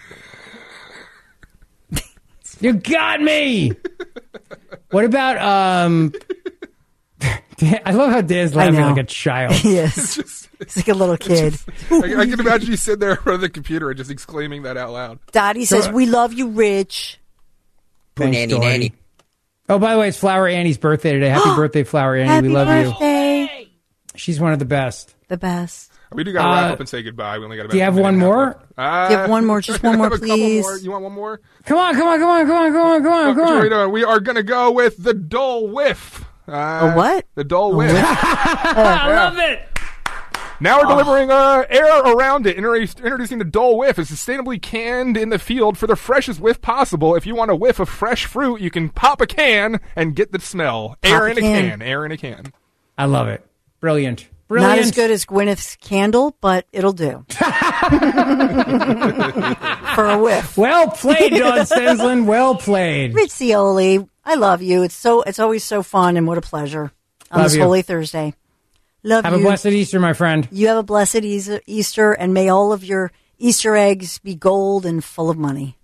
S19: You got me. What about, um, Dan, I love how Dan's
S7: I
S19: laughing
S7: know.
S19: like a child.
S7: He is. He's like a little kid.
S8: I, I can imagine you sitting there in front of the computer and just exclaiming that out loud.
S7: Dottie says, we love you, Rich.
S19: Thanks,
S22: nanny,
S19: Dory.
S22: nanny.
S19: Oh, by the way, it's Flower Annie's birthday today. Happy birthday, Flower Annie.
S7: Happy
S19: we love
S7: birthday.
S19: you. She's one of the best.
S7: The best.
S8: We do got to wrap
S19: Uh,
S8: up and say goodbye. We only got about
S19: do you have
S8: a minute
S19: one
S8: and a half
S19: more?
S8: left. Uh,
S7: Do you have one more? Just one more,
S8: have a couple
S7: please.
S8: more. You want one more?
S19: Come on, come on, come on, come on, come on, come on, come
S8: What are we
S19: on.
S8: doing? We are going to go with the Dole Whiff. Uh,
S7: A what?
S8: The Dole Whiff.
S19: I love it.
S8: Now we're delivering uh, air around it. Inter- introducing the Dole Whiff. It's sustainably canned in the field for the freshest whiff possible. If you want a whiff of fresh fruit, you can pop a can and get the smell.
S7: Pop
S8: air
S7: a
S8: in a
S7: can.
S8: can. Air in a can.
S19: I love it. Brilliant. Brilliant.
S7: Not as good as Gwyneth's candle, but it'll do. For a whiff.
S19: Well played, Don Stensland. Well played.
S7: Rich Cioli, I love you. It's so it's always so fun and what a pleasure on
S19: Love
S7: this
S19: you.
S7: Holy Thursday. Love
S19: Have
S7: you.
S19: a blessed Easter, my friend.
S7: You have a blessed Eas- Easter, and may all of your Easter eggs be gold and full of money.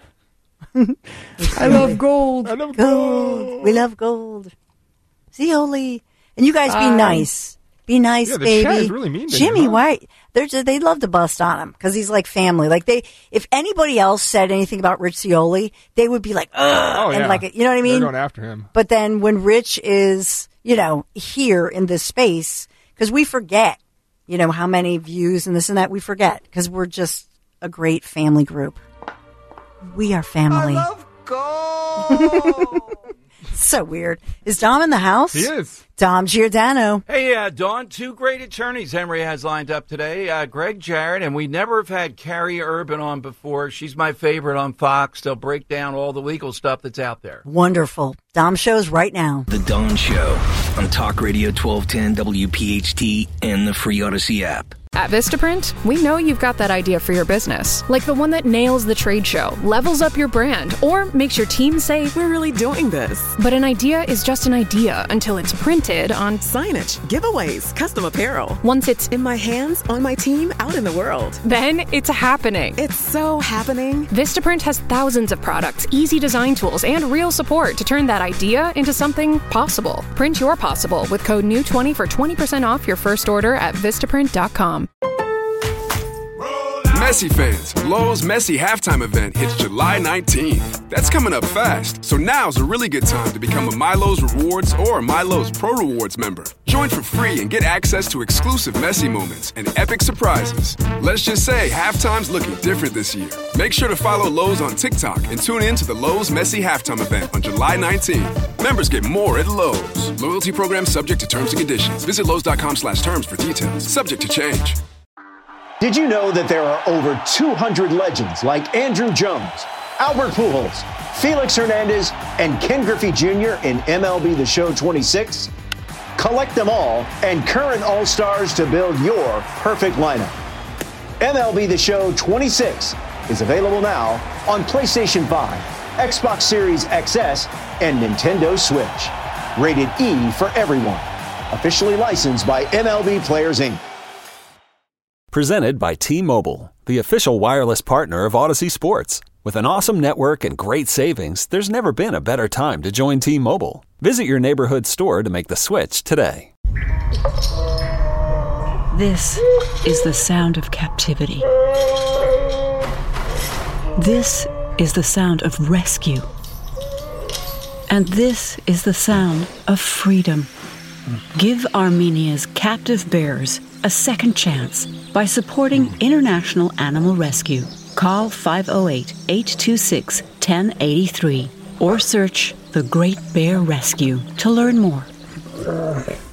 S19: I love gold.
S8: I love
S7: gold. We love gold. Cioli. And you guys be
S19: Um,
S7: nice. Be nice,
S8: Yeah, the
S7: baby.
S8: chat is really mean to
S7: Jimmy,
S8: him, huh?
S7: why? They're just, they love to bust on him because he's like family. Like they, if anybody else said anything about Rich Cioli, they would be like, ugh,
S8: Oh, yeah.
S7: and like, you know what I mean?
S8: They're going after him.
S7: But then when Rich is, you know, here in this space, because we forget, you know, how many views and this and that, we forget because we're just a great family group. We are family.
S3: I love gold.
S7: So weird. Is Dom in the house?
S8: He is.
S7: Dom Giordano.
S3: Hey, uh, Dawn, two great attorneys Henry has lined up today. Uh, Greg Jarrett, and we never have had Carrie Urban on before. She's my favorite on Fox. They'll break down all the legal stuff that's out there.
S7: Wonderful. Dom shows right now.
S6: The Dawn Show on Talk Radio twelve ten W P H T and the free Odyssey app.
S1: At Vistaprint, we know you've got that idea for your business, like the one that nails the trade show, levels up your brand, or makes your team say,
S2: We're really doing this.
S1: but an idea is just an idea until it's printed on
S2: Signage, giveaways, custom apparel.
S1: Once it's
S2: In my hands, on my team, out in the world.
S1: then it's happening.
S2: It's so happening.
S1: Vistaprint has thousands of products, easy design tools, and real support to turn that idea into something possible. Print your possible with code new twenty for twenty percent off your first order at vistaprint dot com.
S4: Messi fans, Lowe's Messi halftime event hits July nineteenth. That's coming up fast, so now's a really good time to become a MyLowe's Rewards or MyLowe's Pro Rewards member. Join for free and get access to exclusive Messi moments and epic surprises. Let's just say halftime's looking different this year. Make sure to follow Lowe's on TikTok and tune in to the Lowe's Messi halftime event on July nineteenth. Members get more at Lowe's. Loyalty program subject to terms and conditions. Visit Lowe's.com slash terms for details. Subject to change.
S12: Did you know that there are over two hundred legends like Andrew Jones, Albert Pujols, Felix Hernandez, and Ken Griffey Junior in M L B The Show twenty-six? Collect them all and current All-Stars to build your perfect lineup. M L B The Show twenty-six is available now on PlayStation five, Xbox Series X S, and Nintendo Switch. Rated E for everyone. Officially licensed by M L B Players, Incorporated.
S5: Presented by T-Mobile, the official wireless partner of Odyssey Sports. With an awesome network and great savings, there's never been a better time to join T-Mobile. Visit your neighborhood store to make the switch today.
S23: This is the sound of captivity. This is the sound of rescue. And this is the sound of freedom. Give Armenia's captive bears a second chance by supporting International Animal Rescue. Call five oh eight, eight two six, one oh eight three or search The Great Bear Rescue to learn more.